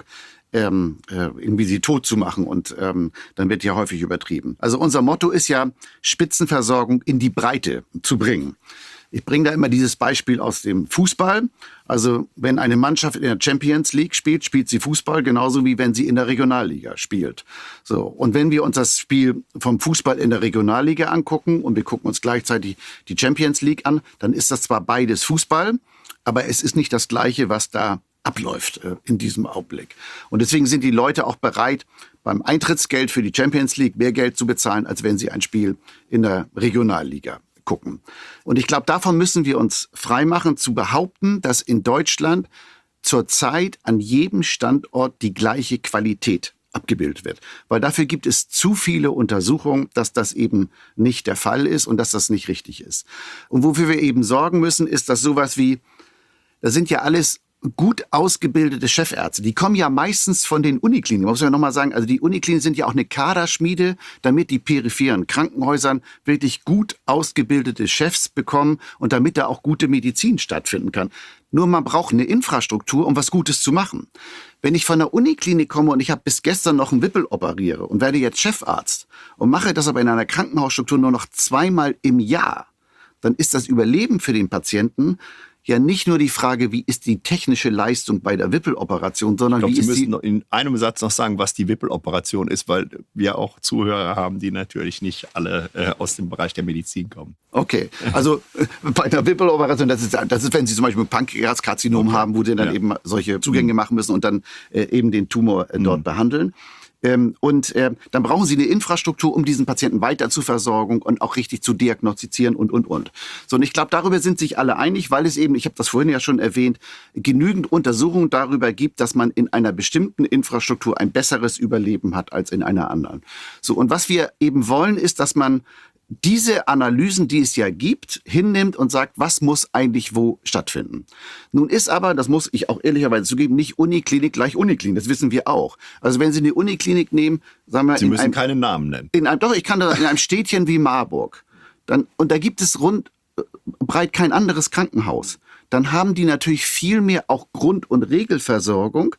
irgendwie sie tot zu machen, und dann wird ja häufig übertrieben. Also unser Motto ist ja, Spitzenversorgung in die Breite zu bringen. Ich bringe da immer dieses Beispiel aus dem Fußball. Also wenn eine Mannschaft in der Champions League spielt, spielt sie Fußball genauso wie wenn sie in der Regionalliga spielt. So, und wenn wir uns das Spiel vom Fußball in der Regionalliga angucken und wir gucken uns gleichzeitig die Champions League an, dann ist das zwar beides Fußball, aber es ist nicht das Gleiche, was da abläuft in diesem Augenblick. Und deswegen sind die Leute auch bereit, beim Eintrittsgeld für die Champions League mehr Geld zu bezahlen, als wenn sie ein Spiel in der Regionalliga gucken. Und ich glaube, davon müssen wir uns freimachen, zu behaupten, dass in Deutschland zurzeit an jedem Standort die gleiche Qualität abgebildet wird. Weil dafür gibt es zu viele Untersuchungen, dass das eben nicht der Fall ist und dass das nicht richtig ist. Und wofür wir eben sorgen müssen, ist, dass sowas wie, das sind ja alles gut ausgebildete Chefärzte. Die kommen ja meistens von den Unikliniken. Muss man nochmal sagen, also die Unikliniken sind ja auch eine Kaderschmiede, damit die peripheren Krankenhäusern wirklich gut ausgebildete Chefs bekommen und damit da auch gute Medizin stattfinden kann. Nur man braucht eine Infrastruktur, um was Gutes zu machen. Wenn ich von der Uniklinik komme und ich habe bis gestern noch einen Wippel operiere und werde jetzt Chefarzt und mache das aber in einer Krankenhausstruktur nur noch 2-mal im Jahr, dann ist das Überleben für den Patienten ja nicht nur die Frage, wie ist die technische Leistung bei der Wippeloperation, sondern ich glaube, wie Sie ist müssen in einem Satz noch sagen, was die Wippeloperation ist, weil wir auch Zuhörer haben, die natürlich nicht alle aus dem Bereich der Medizin kommen. Okay, also bei der Wippeloperation, das ist, wenn Sie zum Beispiel ein Pankreaskarzinom haben, wo Sie dann eben solche Zugänge machen müssen und dann eben den Tumor dort behandeln. Dann brauchen Sie eine Infrastruktur, um diesen Patienten weiter zu versorgen und auch richtig zu diagnostizieren und. So, und ich glaube, darüber sind sich alle einig, weil es eben, ich habe das vorhin ja schon erwähnt, genügend Untersuchungen darüber gibt, dass man in einer bestimmten Infrastruktur ein besseres Überleben hat als in einer anderen. So, und was wir eben wollen, ist, dass man diese Analysen, die es ja gibt, hinnimmt und sagt, was muss eigentlich wo stattfinden. Nun ist aber, das muss ich auch ehrlicherweise zugeben, nicht Uniklinik gleich Uniklinik, das wissen wir auch. Also wenn Sie eine Uniklinik nehmen, sagen wir... Sie müssen keinen Namen nennen. Doch, ich kann das in einem Städtchen wie Marburg. Und da gibt es breit kein anderes Krankenhaus. Dann haben die natürlich viel mehr auch Grund- und Regelversorgung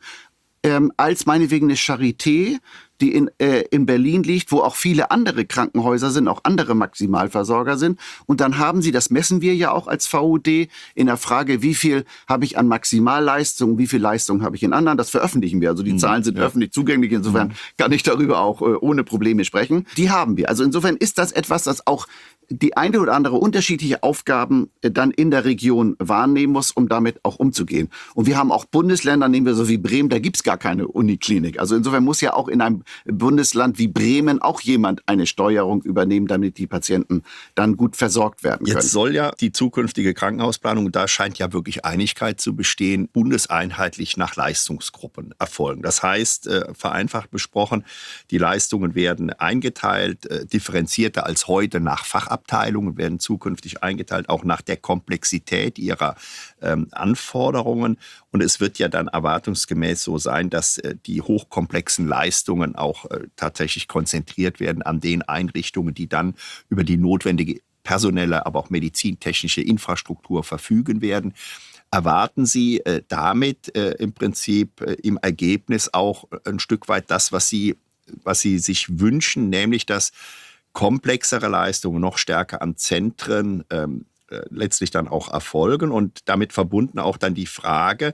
als meinetwegen eine Charité, die in Berlin liegt, wo auch viele andere Krankenhäuser sind, auch andere Maximalversorger sind. Und dann haben sie, das messen wir ja auch als VUD, in der Frage, wie viel habe ich an Maximalleistung, wie viel Leistung habe ich in anderen. Das veröffentlichen wir. Also die Zahlen sind öffentlich zugänglich. Insofern kann ich darüber auch ohne Probleme sprechen. Die haben wir. Also insofern ist das etwas, das auch die eine oder andere unterschiedliche Aufgaben dann in der Region wahrnehmen muss, um damit auch umzugehen. Und wir haben auch Bundesländer, nehmen wir so wie Bremen, da gibt's gar keine Uniklinik. Also insofern muss ja auch in einem Bundesland wie Bremen auch jemand eine Steuerung übernehmen, damit die Patienten dann gut versorgt werden können. Jetzt soll ja die zukünftige Krankenhausplanung, da scheint ja wirklich Einigkeit zu bestehen, bundeseinheitlich nach Leistungsgruppen erfolgen. Das heißt, vereinfacht besprochen, die Leistungen werden eingeteilt, differenzierter als heute nach Fachabteilungen, werden zukünftig eingeteilt, auch nach der Komplexität ihrer Anforderungen. Und es wird ja dann erwartungsgemäß so sein, dass die hochkomplexen Leistungen auch tatsächlich konzentriert werden an den Einrichtungen, die dann über die notwendige personelle, aber auch medizintechnische Infrastruktur verfügen werden. Erwarten Sie damit im Prinzip im Ergebnis auch ein Stück weit das, was Sie sich wünschen, nämlich dass komplexere Leistungen noch stärker an Zentren letztlich dann auch erfolgen und damit verbunden auch dann die Frage,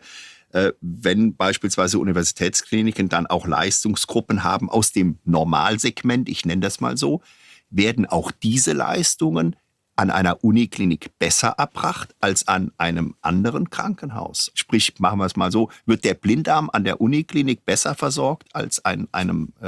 wenn beispielsweise Universitätskliniken dann auch Leistungsgruppen haben aus dem Normalsegment, ich nenne das mal so, werden auch diese Leistungen an einer Uniklinik besser erbracht als an einem anderen Krankenhaus? Sprich, machen wir es mal so, wird der Blinddarm an der Uniklinik besser versorgt als an einem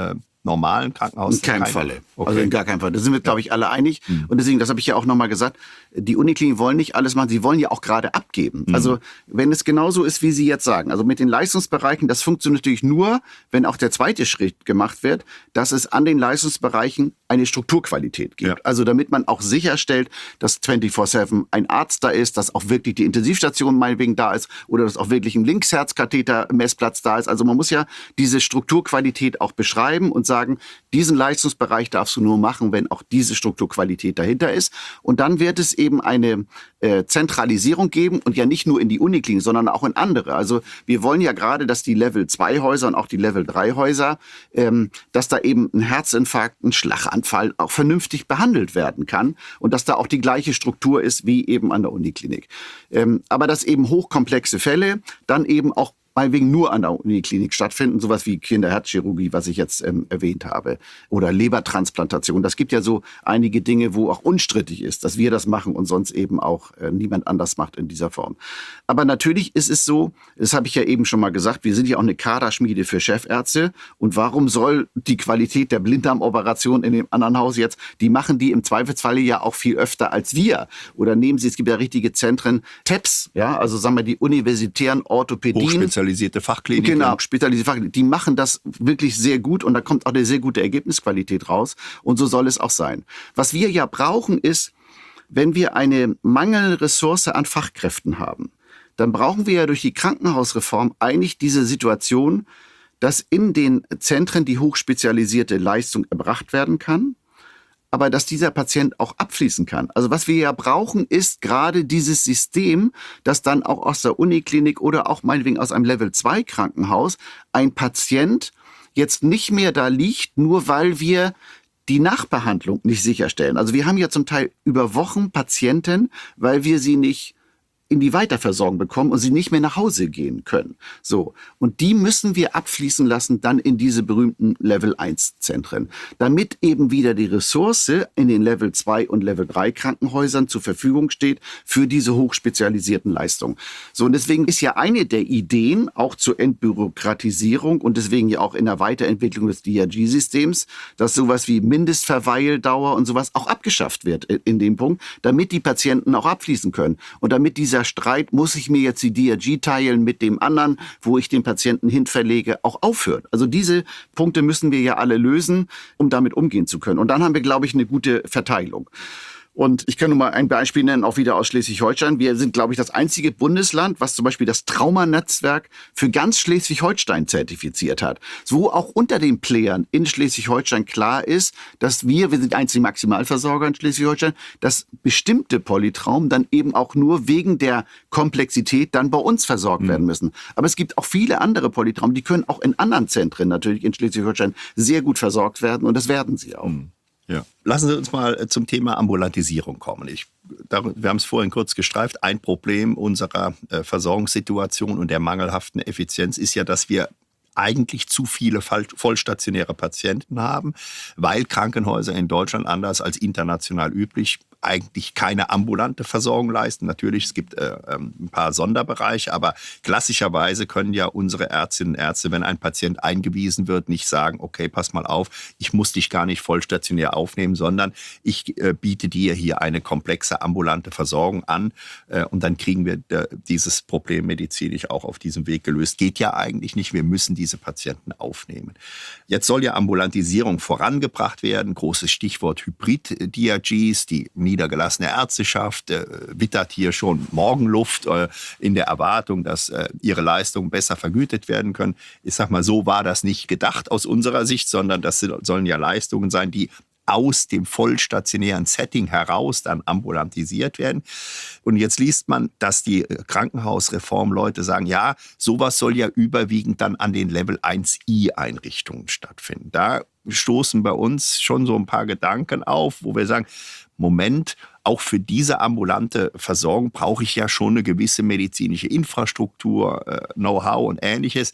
normalen Krankenhaus? In keinem Falle. Okay. Also in gar keinem Fall. Da sind wir, glaube ich, alle einig. Und deswegen, das habe ich ja auch nochmal gesagt, die Unikliniken wollen nicht alles machen, sie wollen ja auch gerade abgeben. Also wenn es genauso ist, wie Sie jetzt sagen, also mit den Leistungsbereichen, das funktioniert natürlich nur, wenn auch der zweite Schritt gemacht wird, dass es an den Leistungsbereichen eine Strukturqualität gibt. Ja. Also damit man auch sicherstellt, dass 24/7 ein Arzt da ist, dass auch wirklich die Intensivstation meinetwegen da ist oder dass auch wirklich ein Linksherzkatheter-Messplatz da ist. Also man muss ja diese Strukturqualität auch beschreiben und sagen, diesen Leistungsbereich darfst du nur machen, wenn auch diese Strukturqualität dahinter ist. Und dann wird es eben eine Zentralisierung geben und ja nicht nur in die Uniklinik, sondern auch in andere. Also wir wollen ja gerade, dass die Level-2-Häuser und auch die Level-3-Häuser, dass da eben ein Herzinfarkt, ein Schlaganfall auch vernünftig behandelt werden kann und dass da auch die gleiche Struktur ist wie eben an der Uniklinik. Aber dass eben hochkomplexe Fälle dann eben auch meinetwegen nur an der Uniklinik stattfinden, sowas wie Kinderherzchirurgie, was ich jetzt erwähnt habe, oder Lebertransplantation. Das gibt ja so einige Dinge, wo auch unstrittig ist, dass wir das machen und sonst eben auch niemand anders macht in dieser Form. Aber natürlich ist es so, das habe ich ja eben schon mal gesagt, wir sind ja auch eine Kaderschmiede für Chefärzte. Und warum soll die Qualität der Blinddarmoperation in dem anderen Haus jetzt, die machen die im Zweifelsfall ja auch viel öfter als wir. Oder nehmen Sie, es gibt ja richtige Zentren, TEPS, ja, also sagen wir die universitären Orthopädien. Spezialisierte Fachkliniken. Genau, spezialisierte Fachkliniken. Die machen das wirklich sehr gut und da kommt auch eine sehr gute Ergebnisqualität raus. Und so soll es auch sein. Was wir ja brauchen ist, wenn wir eine mangelnde Ressource an Fachkräften haben, dann brauchen wir ja durch die Krankenhausreform eigentlich diese Situation, dass in den Zentren die hochspezialisierte Leistung erbracht werden kann, aber dass dieser Patient auch abfließen kann. Also was wir ja brauchen, ist gerade dieses System, dass dann auch aus der Uniklinik oder auch meinetwegen aus einem Level-2-Krankenhaus ein Patient jetzt nicht mehr da liegt, nur weil wir die Nachbehandlung nicht sicherstellen. Also wir haben ja zum Teil über Wochen Patienten, weil wir sie nicht in die Weiterversorgung bekommen und sie nicht mehr nach Hause gehen können. So. Und die müssen wir abfließen lassen dann in diese berühmten Level-1-Zentren, damit eben wieder die Ressource in den Level-2 und Level-3 Krankenhäusern zur Verfügung steht für diese hochspezialisierten Leistungen. So. Und deswegen ist ja eine der Ideen auch zur Entbürokratisierung und deswegen ja auch in der Weiterentwicklung des DRG-Systems, dass sowas wie Mindestverweildauer und sowas auch abgeschafft wird in dem Punkt, damit die Patienten auch abfließen können. Und damit dieser Streit, muss ich mir jetzt die DRG teilen mit dem anderen, wo ich den Patienten hinverlege, auch aufhört. Also diese Punkte müssen wir ja alle lösen, um damit umgehen zu können. Und dann haben wir, glaube ich, eine gute Verteilung. Und ich kann nur mal ein Beispiel nennen, auch wieder aus Schleswig-Holstein. Wir sind, glaube ich, das einzige Bundesland, was zum Beispiel das Traumanetzwerk für ganz Schleswig-Holstein zertifiziert hat. Wo auch unter den Playern in Schleswig-Holstein klar ist, dass wir sind einzige Maximalversorger in Schleswig-Holstein, dass bestimmte Polytraumen dann eben auch nur wegen der Komplexität dann bei uns versorgt werden müssen. Aber es gibt auch viele andere Polytraumen, die können auch in anderen Zentren natürlich in Schleswig-Holstein sehr gut versorgt werden und das werden sie auch. Ja. Lassen Sie uns mal zum Thema Ambulantisierung kommen. Wir haben es vorhin kurz gestreift. Ein Problem unserer Versorgungssituation und der mangelhaften Effizienz ist ja, dass wir eigentlich zu viele vollstationäre Patienten haben, weil Krankenhäuser in Deutschland anders als international üblich eigentlich keine ambulante Versorgung leisten. Natürlich, es gibt ein paar Sonderbereiche, aber klassischerweise können ja unsere Ärztinnen und Ärzte, wenn ein Patient eingewiesen wird, nicht sagen, okay, pass mal auf, ich muss dich gar nicht vollstationär aufnehmen, sondern ich biete dir hier eine komplexe ambulante Versorgung an und dann kriegen wir dieses Problem medizinisch auch auf diesem Weg gelöst. Geht ja eigentlich nicht, wir müssen diese Patienten aufnehmen. Jetzt soll ja Ambulantisierung vorangebracht werden, großes Stichwort Hybrid-DRGs, die niedergelassene Ärzteschaft wittert hier schon Morgenluft in der Erwartung, dass ihre Leistungen besser vergütet werden können. Ich sag mal, so war das nicht gedacht aus unserer Sicht, sondern das sollen ja Leistungen sein, die aus dem vollstationären Setting heraus dann ambulantisiert werden. Und jetzt liest man, dass die Krankenhausreformleute sagen, ja, sowas soll ja überwiegend dann an den Level 1i-Einrichtungen stattfinden. Da stoßen bei uns schon so ein paar Gedanken auf, wo wir sagen, Moment, auch für diese ambulante Versorgung brauche ich ja schon eine gewisse medizinische Infrastruktur, Know-how und Ähnliches.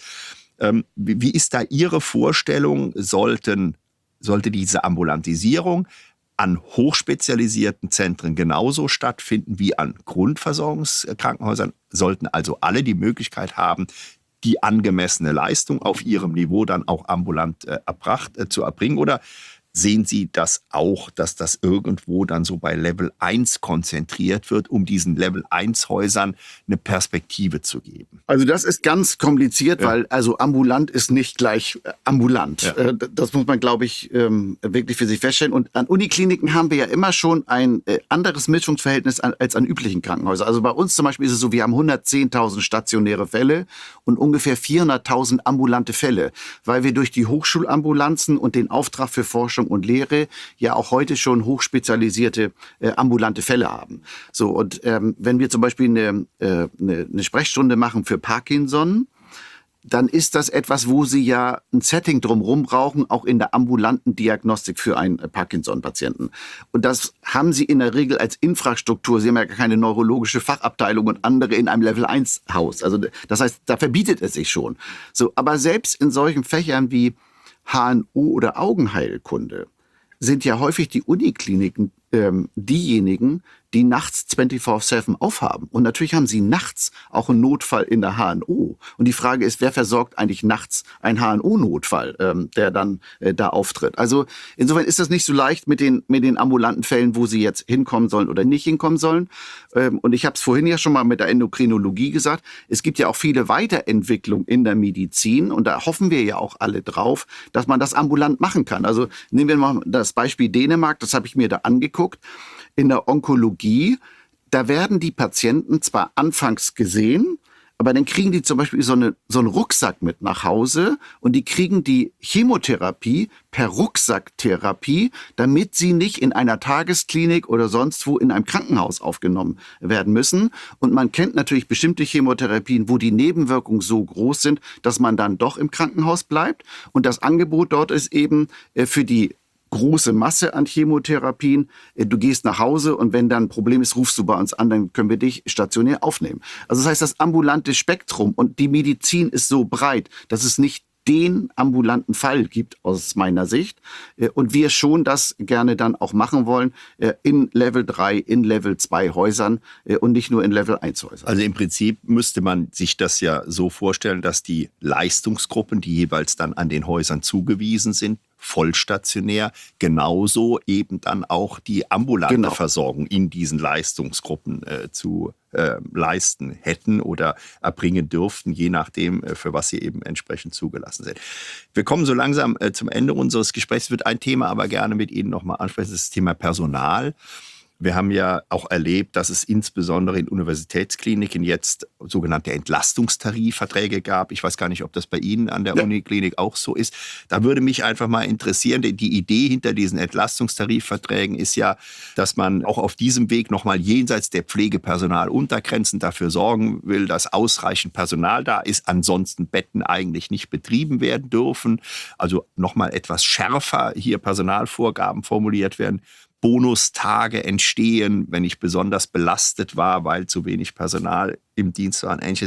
Wie ist da Ihre Vorstellung? Sollte diese Ambulantisierung an hochspezialisierten Zentren genauso stattfinden wie an Grundversorgungskrankenhäusern? Sollten also alle die Möglichkeit haben, die angemessene Leistung auf ihrem Niveau dann auch ambulant zu erbringen? Oder sehen Sie das auch, dass das irgendwo dann so bei Level 1 konzentriert wird, um diesen Level 1 Häusern eine Perspektive zu geben? Also das ist ganz kompliziert, weil also ambulant ist nicht gleich ambulant. Ja. Das muss man, glaube ich, wirklich für sich feststellen. Und an Unikliniken haben wir ja immer schon ein anderes Mischungsverhältnis als an üblichen Krankenhäusern. Also bei uns zum Beispiel ist es so, wir haben 110.000 stationäre Fälle und ungefähr 400.000 ambulante Fälle, weil wir durch die Hochschulambulanzen und den Auftrag für Forschung und Lehre ja auch heute schon hochspezialisierte ambulante Fälle haben. So, und wenn wir zum Beispiel eine Sprechstunde machen für Parkinson, dann ist das etwas, wo Sie ja ein Setting drumherum brauchen, auch in der ambulanten Diagnostik für einen Parkinson-Patienten. Und das haben Sie in der Regel als Infrastruktur. Sie haben ja keine neurologische Fachabteilung und andere in einem Level-1-Haus. Also das heißt, da verbietet es sich schon. So, aber selbst in solchen Fächern wie HNO oder Augenheilkunde sind ja häufig die Unikliniken diejenigen, die nachts 24/7 aufhaben. Und natürlich haben sie nachts auch einen Notfall in der HNO. Und die Frage ist, wer versorgt eigentlich nachts einen HNO-Notfall, der dann da auftritt? Also insofern ist das nicht so leicht mit den ambulanten Fällen, wo sie jetzt hinkommen sollen oder nicht hinkommen sollen. Und ich habe es vorhin ja schon mal mit der Endokrinologie gesagt. Es gibt ja auch viele Weiterentwicklungen in der Medizin. Und da hoffen wir ja auch alle drauf, dass man das ambulant machen kann. Also nehmen wir mal das Beispiel Dänemark. Das habe ich mir da angeguckt. In der Onkologie, da werden die Patienten zwar anfangs gesehen, aber dann kriegen die zum Beispiel so einen Rucksack mit nach Hause und die kriegen die Chemotherapie per Rucksacktherapie, damit sie nicht in einer Tagesklinik oder sonst wo in einem Krankenhaus aufgenommen werden müssen. Und man kennt natürlich bestimmte Chemotherapien, wo die Nebenwirkungen so groß sind, dass man dann doch im Krankenhaus bleibt. Und das Angebot dort ist eben für die große Masse an Chemotherapien. Du gehst nach Hause und wenn dann ein Problem ist, rufst du bei uns an, dann können wir dich stationär aufnehmen. Also das heißt, das ambulante Spektrum und die Medizin ist so breit, dass es nicht den ambulanten Fall gibt aus meiner Sicht und wir schon das gerne dann auch machen wollen in Level 3, in Level 2 Häusern und nicht nur in Level 1 Häusern. Also im Prinzip müsste man sich das ja so vorstellen, dass die Leistungsgruppen, die jeweils dann an den Häusern zugewiesen sind, vollstationär, genauso eben dann auch die ambulante Versorgung in diesen Leistungsgruppen zu leisten hätten oder erbringen dürften, je nachdem, für was sie eben entsprechend zugelassen sind. Wir kommen so langsam zum Ende unseres Gesprächs. Ich würde ein Thema aber gerne mit Ihnen nochmal ansprechen, das ist das Thema Personal. Wir haben ja auch erlebt, dass es insbesondere in Universitätskliniken jetzt sogenannte Entlastungstarifverträge gab. Ich weiß gar nicht, ob das bei Ihnen an der Uniklinik auch so ist. Da würde mich einfach mal interessieren, die Idee hinter diesen Entlastungstarifverträgen ist ja, dass man auch auf diesem Weg nochmal jenseits der Pflegepersonaluntergrenzen dafür sorgen will, dass ausreichend Personal da ist. Ansonsten Betten eigentlich nicht betrieben werden dürfen. Also nochmal etwas schärfer hier Personalvorgaben formuliert werden. Bonustage entstehen, wenn ich besonders belastet war, weil zu wenig Personal im Dienst war und Ähnliches.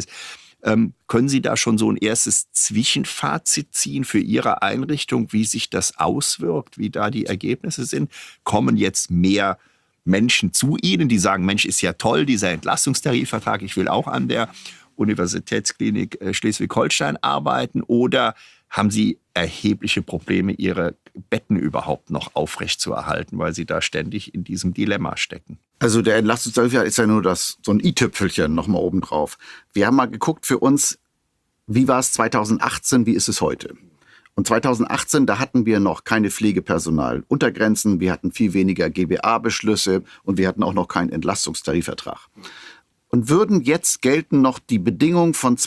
Können Sie da schon so ein erstes Zwischenfazit ziehen für Ihre Einrichtung, wie sich das auswirkt, wie da die Ergebnisse sind? Kommen jetzt mehr Menschen zu Ihnen, die sagen, Mensch, ist ja toll, dieser Entlastungstarifvertrag, ich will auch an der Universitätsklinik Schleswig-Holstein arbeiten, oder haben Sie erhebliche Probleme, Ihre Betten überhaupt noch aufrechtzuerhalten, weil Sie da ständig in diesem Dilemma stecken? Also der Entlastungstarif ist ja nur so ein i-Tüpfelchen nochmal obendrauf. Wir haben mal geguckt für uns, wie war es 2018, wie ist es heute? Und 2018, da hatten wir noch keine Pflegepersonaluntergrenzen, wir hatten viel weniger GBA-Beschlüsse und wir hatten auch noch keinen Entlastungstarifvertrag. Und würden jetzt gelten noch die Bedingungen von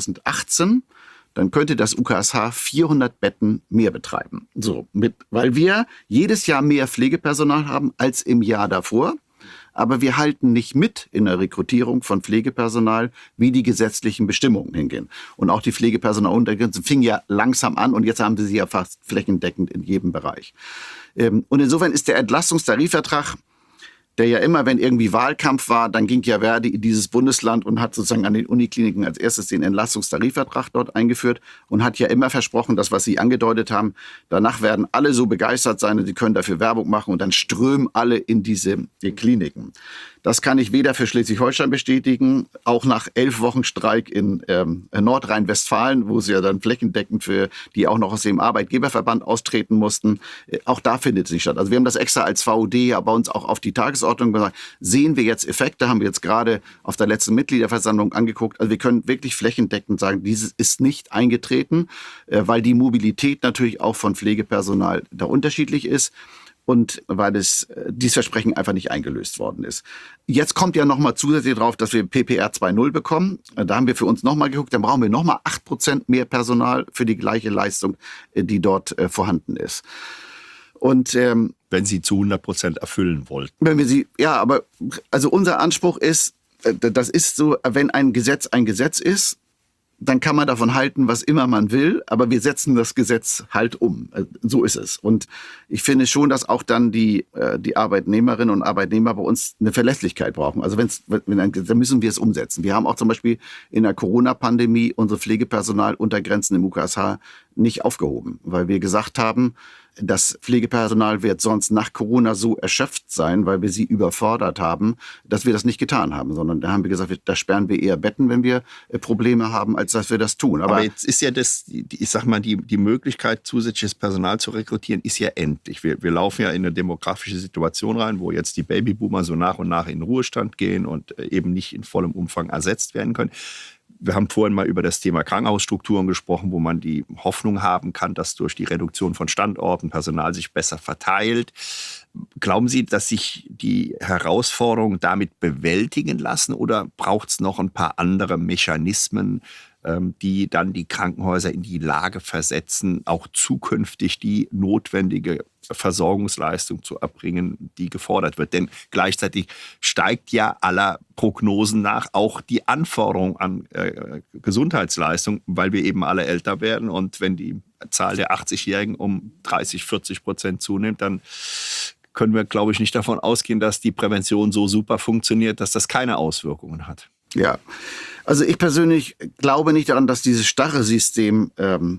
2018, dann könnte das UKSH 400 Betten mehr betreiben. So, weil wir jedes Jahr mehr Pflegepersonal haben als im Jahr davor. Aber wir halten nicht mit in der Rekrutierung von Pflegepersonal, wie die gesetzlichen Bestimmungen hingehen. Und auch die Pflegepersonaluntergrenzen fingen ja langsam an und jetzt haben wir sie ja fast flächendeckend in jedem Bereich. Und insofern ist der Entlastungstarifvertrag, der ja immer, wenn irgendwie Wahlkampf war, dann ging ja Verdi in dieses Bundesland und hat sozusagen an den Unikliniken als erstes den Entlastungstarifvertrag dort eingeführt und hat ja immer versprochen, das, was Sie angedeutet haben, danach werden alle so begeistert sein und sie können dafür Werbung machen und dann strömen alle in diese Kliniken. Das kann ich weder für Schleswig-Holstein bestätigen, auch nach 11 Wochen Streik in Nordrhein-Westfalen, wo sie ja dann flächendeckend für die auch noch aus dem Arbeitgeberverband austreten mussten. Auch da findet es nicht statt. Also wir haben das extra als VUD ja bei uns auch auf die Tagesordnung gesagt. Sehen wir jetzt Effekte, haben wir jetzt gerade auf der letzten Mitgliederversammlung angeguckt. Also wir können wirklich flächendeckend sagen, dieses ist nicht eingetreten, weil die Mobilität natürlich auch von Pflegepersonal da unterschiedlich ist. Und weil dieses Versprechen einfach nicht eingelöst worden ist. Jetzt kommt ja nochmal zusätzlich drauf, dass wir PPR 2.0 bekommen. Da haben wir für uns nochmal geguckt, dann brauchen wir nochmal 8% mehr Personal für die gleiche Leistung, die dort vorhanden ist. Und wenn Sie zu 100% erfüllen wollten. Wenn wir sie, ja, aber also unser Anspruch ist, das ist so, wenn ein Gesetz ist, dann kann man davon halten, was immer man will, aber wir setzen das Gesetz halt um. So ist es. Und ich finde schon, dass auch dann die Arbeitnehmerinnen und Arbeitnehmer bei uns eine Verlässlichkeit brauchen. Also dann müssen wir es umsetzen. Wir haben auch zum Beispiel in der Corona-Pandemie unsere Pflegepersonaluntergrenzen im UKSH nicht aufgehoben, weil wir gesagt haben, das Pflegepersonal wird sonst nach Corona so erschöpft sein, weil wir sie überfordert haben, dass wir das nicht getan haben, sondern da haben wir gesagt, da sperren wir eher Betten, wenn wir Probleme haben, als dass wir das tun. Aber jetzt ist ja die Möglichkeit, zusätzliches Personal zu rekrutieren, ist ja endlich. Wir laufen ja in eine demografische Situation rein, wo jetzt die Babyboomer so nach und nach in den Ruhestand gehen und eben nicht in vollem Umfang ersetzt werden können. Wir haben vorhin mal über das Thema Krankenhausstrukturen gesprochen, wo man die Hoffnung haben kann, dass durch die Reduktion von Standorten Personal sich besser verteilt. Glauben Sie, dass sich die Herausforderungen damit bewältigen lassen oder braucht es noch ein paar andere Mechanismen, die dann die Krankenhäuser in die Lage versetzen, auch zukünftig die notwendige Versorgungsleistung zu erbringen, die gefordert wird? Denn gleichzeitig steigt ja aller Prognosen nach auch die Anforderung an Gesundheitsleistung, weil wir eben alle älter werden. Und wenn die Zahl der 80-Jährigen um 30-40% zunimmt, dann können wir, glaube ich, nicht davon ausgehen, dass die Prävention so super funktioniert, dass das keine Auswirkungen hat. Ja, also ich persönlich glaube nicht daran, dass dieses starre System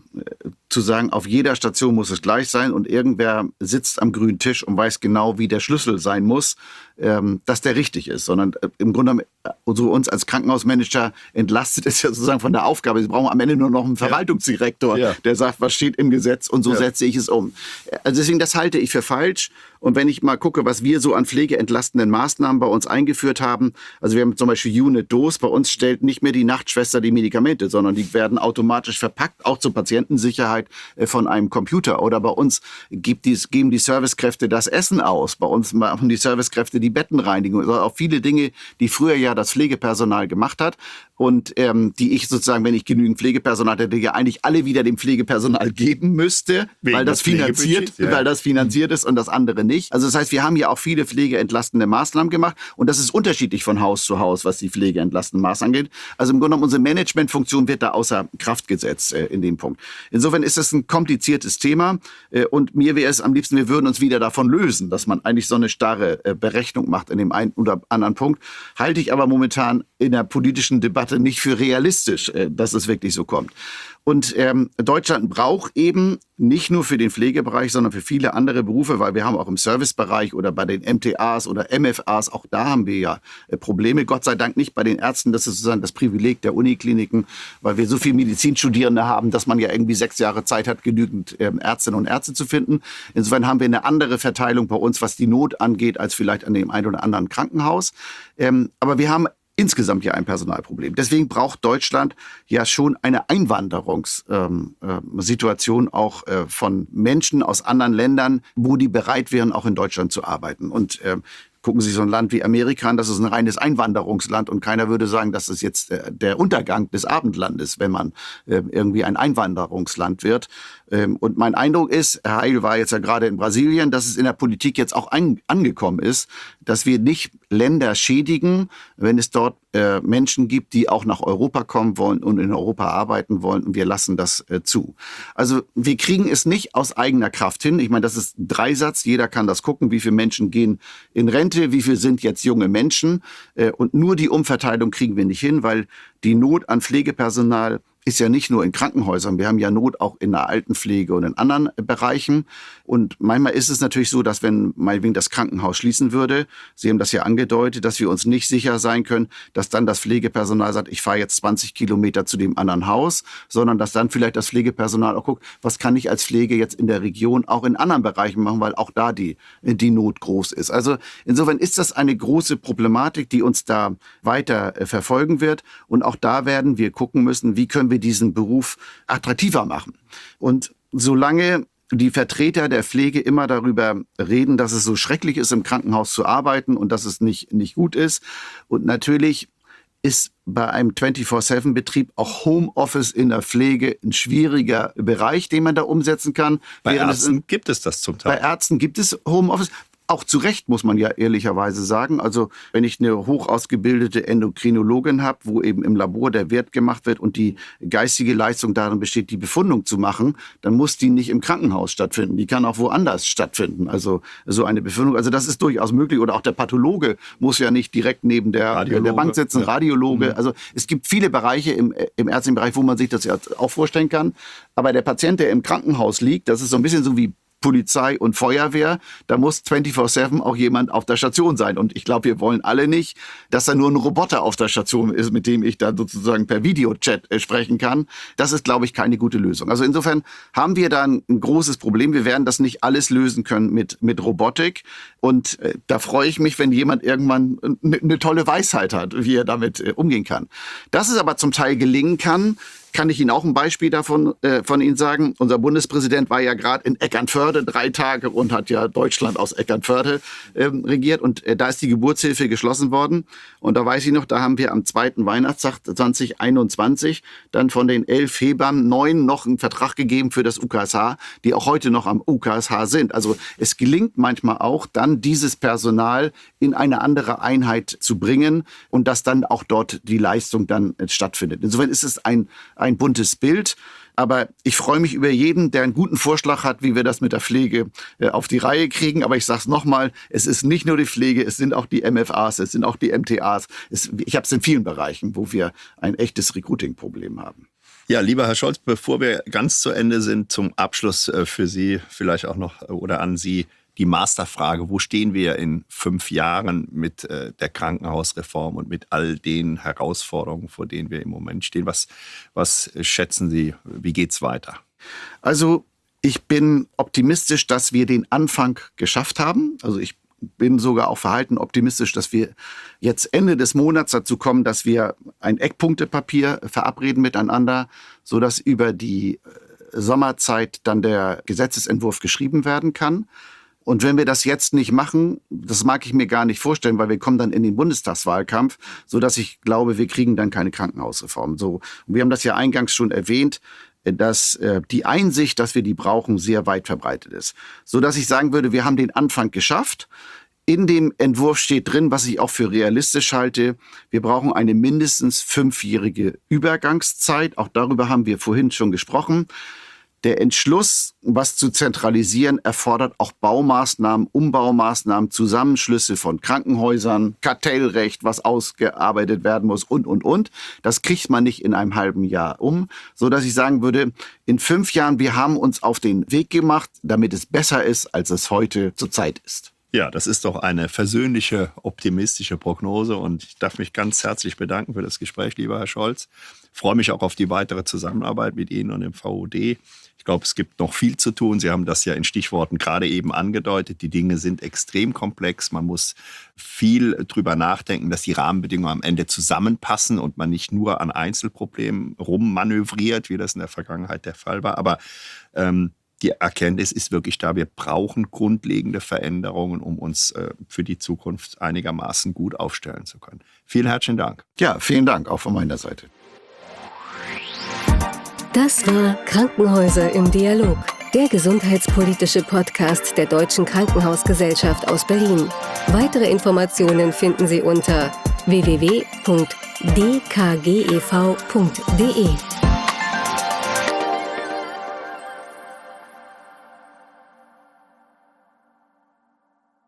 zu sagen, auf jeder Station muss es gleich sein und irgendwer sitzt am grünen Tisch und weiß genau, wie der Schlüssel sein muss, dass der richtig ist. Sondern im Grunde so uns als Krankenhausmanager entlastet es ja sozusagen von der Aufgabe. Sie brauchen am Ende nur noch einen Verwaltungsdirektor, der sagt, was steht im Gesetz und so setze ich es um. Also deswegen, das halte ich für falsch. Und wenn ich mal gucke, was wir so an pflegeentlastenden Maßnahmen bei uns eingeführt haben, also wir haben zum Beispiel Unit Dose, bei uns stellt nicht mehr die Nachtschwester die Medikamente, sondern die werden automatisch verpackt, auch zur Patientensicherheit von einem Computer. Oder bei uns geben die Servicekräfte das Essen aus. Bei uns machen die Servicekräfte die Bettenreinigung. Also auch viele Dinge, die früher ja das Pflegepersonal gemacht hat und die ich sozusagen, wenn ich genügend Pflegepersonal hätte, ja eigentlich alle wieder dem Pflegepersonal geben müsste, weil das finanziert ist und das andere nicht. Also das heißt, wir haben ja auch viele pflegeentlastende Maßnahmen gemacht und das ist unterschiedlich von Haus zu Haus, was die pflegeentlastenden Maßnahmen angeht. Also im Grunde genommen, unsere Managementfunktion wird da außer Kraft gesetzt in dem Punkt. Insofern ist das ein kompliziertes Thema und mir wäre es am liebsten, wir würden uns wieder davon lösen, dass man eigentlich so eine starre Berechnung macht in dem einen oder anderen Punkt. Halte ich aber momentan in der politischen Debatte nicht für realistisch, dass es wirklich so kommt. Und Deutschland braucht eben nicht nur für den Pflegebereich, sondern für viele andere Berufe, weil wir haben auch im Servicebereich oder bei den MTAs oder MFAs, auch da haben wir ja Probleme. Gott sei Dank nicht bei den Ärzten, das ist sozusagen das Privileg der Unikliniken, weil wir so viele Medizinstudierende haben, dass man ja irgendwie 6 Jahre Zeit hat, genügend Ärztinnen und Ärzte zu finden. Insofern haben wir eine andere Verteilung bei uns, was die Not angeht, als vielleicht an dem einen oder anderen Krankenhaus. Aber wir haben insgesamt ja ein Personalproblem. Deswegen braucht Deutschland ja schon eine Einwanderungssituation auch von Menschen aus anderen Ländern, wo die bereit wären, auch in Deutschland zu arbeiten. Und gucken Sie so ein Land wie Amerika an, das ist ein reines Einwanderungsland und keiner würde sagen, das ist jetzt der Untergang des Abendlandes, wenn man irgendwie ein Einwanderungsland wird. Und mein Eindruck ist, Herr Heil war jetzt ja gerade in Brasilien, dass es in der Politik jetzt auch angekommen ist, dass wir nicht Länder schädigen, wenn es dort Menschen gibt, die auch nach Europa kommen wollen und in Europa arbeiten wollen und wir lassen das zu. Also wir kriegen es nicht aus eigener Kraft hin. Ich meine, das ist ein Dreisatz, jeder kann das gucken, wie viele Menschen gehen in Rente, wie viele sind jetzt junge Menschen und nur die Umverteilung kriegen wir nicht hin, weil die Not an Pflegepersonal ist ja nicht nur in Krankenhäusern. Wir haben ja Not auch in der Altenpflege und in anderen Bereichen. Und manchmal ist es natürlich so, dass wenn meinetwegen das Krankenhaus schließen würde, Sie haben das ja angedeutet, dass wir uns nicht sicher sein können, dass dann das Pflegepersonal sagt, ich fahre jetzt 20 Kilometer zu dem anderen Haus, sondern dass dann vielleicht das Pflegepersonal auch guckt, was kann ich als Pflege jetzt in der Region auch in anderen Bereichen machen, weil auch da die Not groß ist. Also insofern ist das eine große Problematik, die uns da weiter verfolgen wird. Und auch da werden wir gucken müssen, wie können wir diesen Beruf attraktiver machen. Und solange die Vertreter der Pflege immer darüber reden, dass es so schrecklich ist, im Krankenhaus zu arbeiten und dass es nicht gut ist. Und natürlich ist bei einem 24/7-Betrieb auch Homeoffice in der Pflege ein schwieriger Bereich, den man da umsetzen kann. Bei Ärzten gibt es das zum Teil. Bei Ärzten gibt es Homeoffice. Auch zu Recht, muss man ja ehrlicherweise sagen. Also wenn ich eine hoch ausgebildete Endokrinologin habe, wo eben im Labor der Wert gemacht wird und die geistige Leistung darin besteht, die Befundung zu machen, dann muss die nicht im Krankenhaus stattfinden. Die kann auch woanders stattfinden. Also so eine Befundung. Also das ist durchaus möglich. Oder auch der Pathologe muss ja nicht direkt neben der Bank sitzen. Ja. Radiologe. Also es gibt viele Bereiche im ärztlichen Bereich, wo man sich das ja auch vorstellen kann. Aber der Patient, der im Krankenhaus liegt, das ist so ein bisschen so wie Polizei und Feuerwehr, da muss 24/7 auch jemand auf der Station sein. Und ich glaube, wir wollen alle nicht, dass da nur ein Roboter auf der Station ist, mit dem ich dann sozusagen per Videochat sprechen kann. Das ist, glaube ich, keine gute Lösung. Also insofern haben wir da ein großes Problem. Wir werden das nicht alles lösen können mit Robotik. Und da freue ich mich, wenn jemand irgendwann eine tolle Weisheit hat, wie er damit umgehen kann. Dass es aber zum Teil gelingen kann ich Ihnen auch ein Beispiel davon von Ihnen sagen. Unser Bundespräsident war ja gerade in Eckernförde 3 Tage und hat ja Deutschland aus Eckernförde regiert. Und da ist die Geburtshilfe geschlossen worden. Und da weiß ich noch, da haben wir am 2. Weihnachtstag 2021 dann von den 11 Hebammen 9 noch einen Vertrag gegeben für das UKSH, die auch heute noch am UKSH sind. Also es gelingt manchmal auch, dann dieses Personal in eine andere Einheit zu bringen und dass dann auch dort die Leistung dann stattfindet. Insofern ist es ein buntes Bild. Aber ich freue mich über jeden, der einen guten Vorschlag hat, wie wir das mit der Pflege auf die Reihe kriegen. Aber ich sage es nochmal, es ist nicht nur die Pflege, es sind auch die MFAs, es sind auch die MTAs. Ich habe es in vielen Bereichen, wo wir ein echtes Recruiting-Problem haben. Ja, lieber Herr Scholz, bevor wir ganz zu Ende sind, zum Abschluss für Sie vielleicht auch noch oder an Sie die Masterfrage, wo stehen wir in 5 Jahren mit der Krankenhausreform und mit all den Herausforderungen, vor denen wir im Moment stehen? Was schätzen Sie, wie geht's weiter? Also ich bin optimistisch, dass wir den Anfang geschafft haben. Also ich bin sogar auch verhalten optimistisch, dass wir jetzt Ende des Monats dazu kommen, dass wir ein Eckpunktepapier verabreden miteinander, sodass über die Sommerzeit dann der Gesetzesentwurf geschrieben werden kann. Und wenn wir das jetzt nicht machen, das mag ich mir gar nicht vorstellen, weil wir kommen dann in den Bundestagswahlkampf, sodass ich glaube, wir kriegen dann keine Krankenhausreform. So, und wir haben das ja eingangs schon erwähnt, dass die Einsicht, dass wir die brauchen, sehr weit verbreitet ist. Sodass ich sagen würde, wir haben den Anfang geschafft. In dem Entwurf steht drin, was ich auch für realistisch halte, wir brauchen eine mindestens 5-jährige Übergangszeit. Auch darüber haben wir vorhin schon gesprochen. Der Entschluss, was zu zentralisieren, erfordert auch Baumaßnahmen, Umbaumaßnahmen, Zusammenschlüsse von Krankenhäusern, Kartellrecht, was ausgearbeitet werden muss und. Das kriegt man nicht in einem halben Jahr sodass ich sagen würde, in 5 Jahren, wir haben uns auf den Weg gemacht, damit es besser ist, als es heute zurzeit ist. Ja, das ist doch eine versöhnliche, optimistische Prognose und ich darf mich ganz herzlich bedanken für das Gespräch, lieber Herr Scholz. Ich freue mich auch auf die weitere Zusammenarbeit mit Ihnen und dem VUD. Ich glaube, es gibt noch viel zu tun. Sie haben das ja in Stichworten gerade eben angedeutet. Die Dinge sind extrem komplex. Man muss viel drüber nachdenken, dass die Rahmenbedingungen am Ende zusammenpassen und man nicht nur an Einzelproblemen rummanövriert, wie das in der Vergangenheit der Fall war. Aber die Erkenntnis ist wirklich da, wir brauchen grundlegende Veränderungen, um uns für die Zukunft einigermaßen gut aufstellen zu können. Vielen herzlichen Dank. Ja, vielen Dank auch von meiner Seite. Das war Krankenhäuser im Dialog, der gesundheitspolitische Podcast der Deutschen Krankenhausgesellschaft aus Berlin. Weitere Informationen finden Sie unter www.dkgev.de.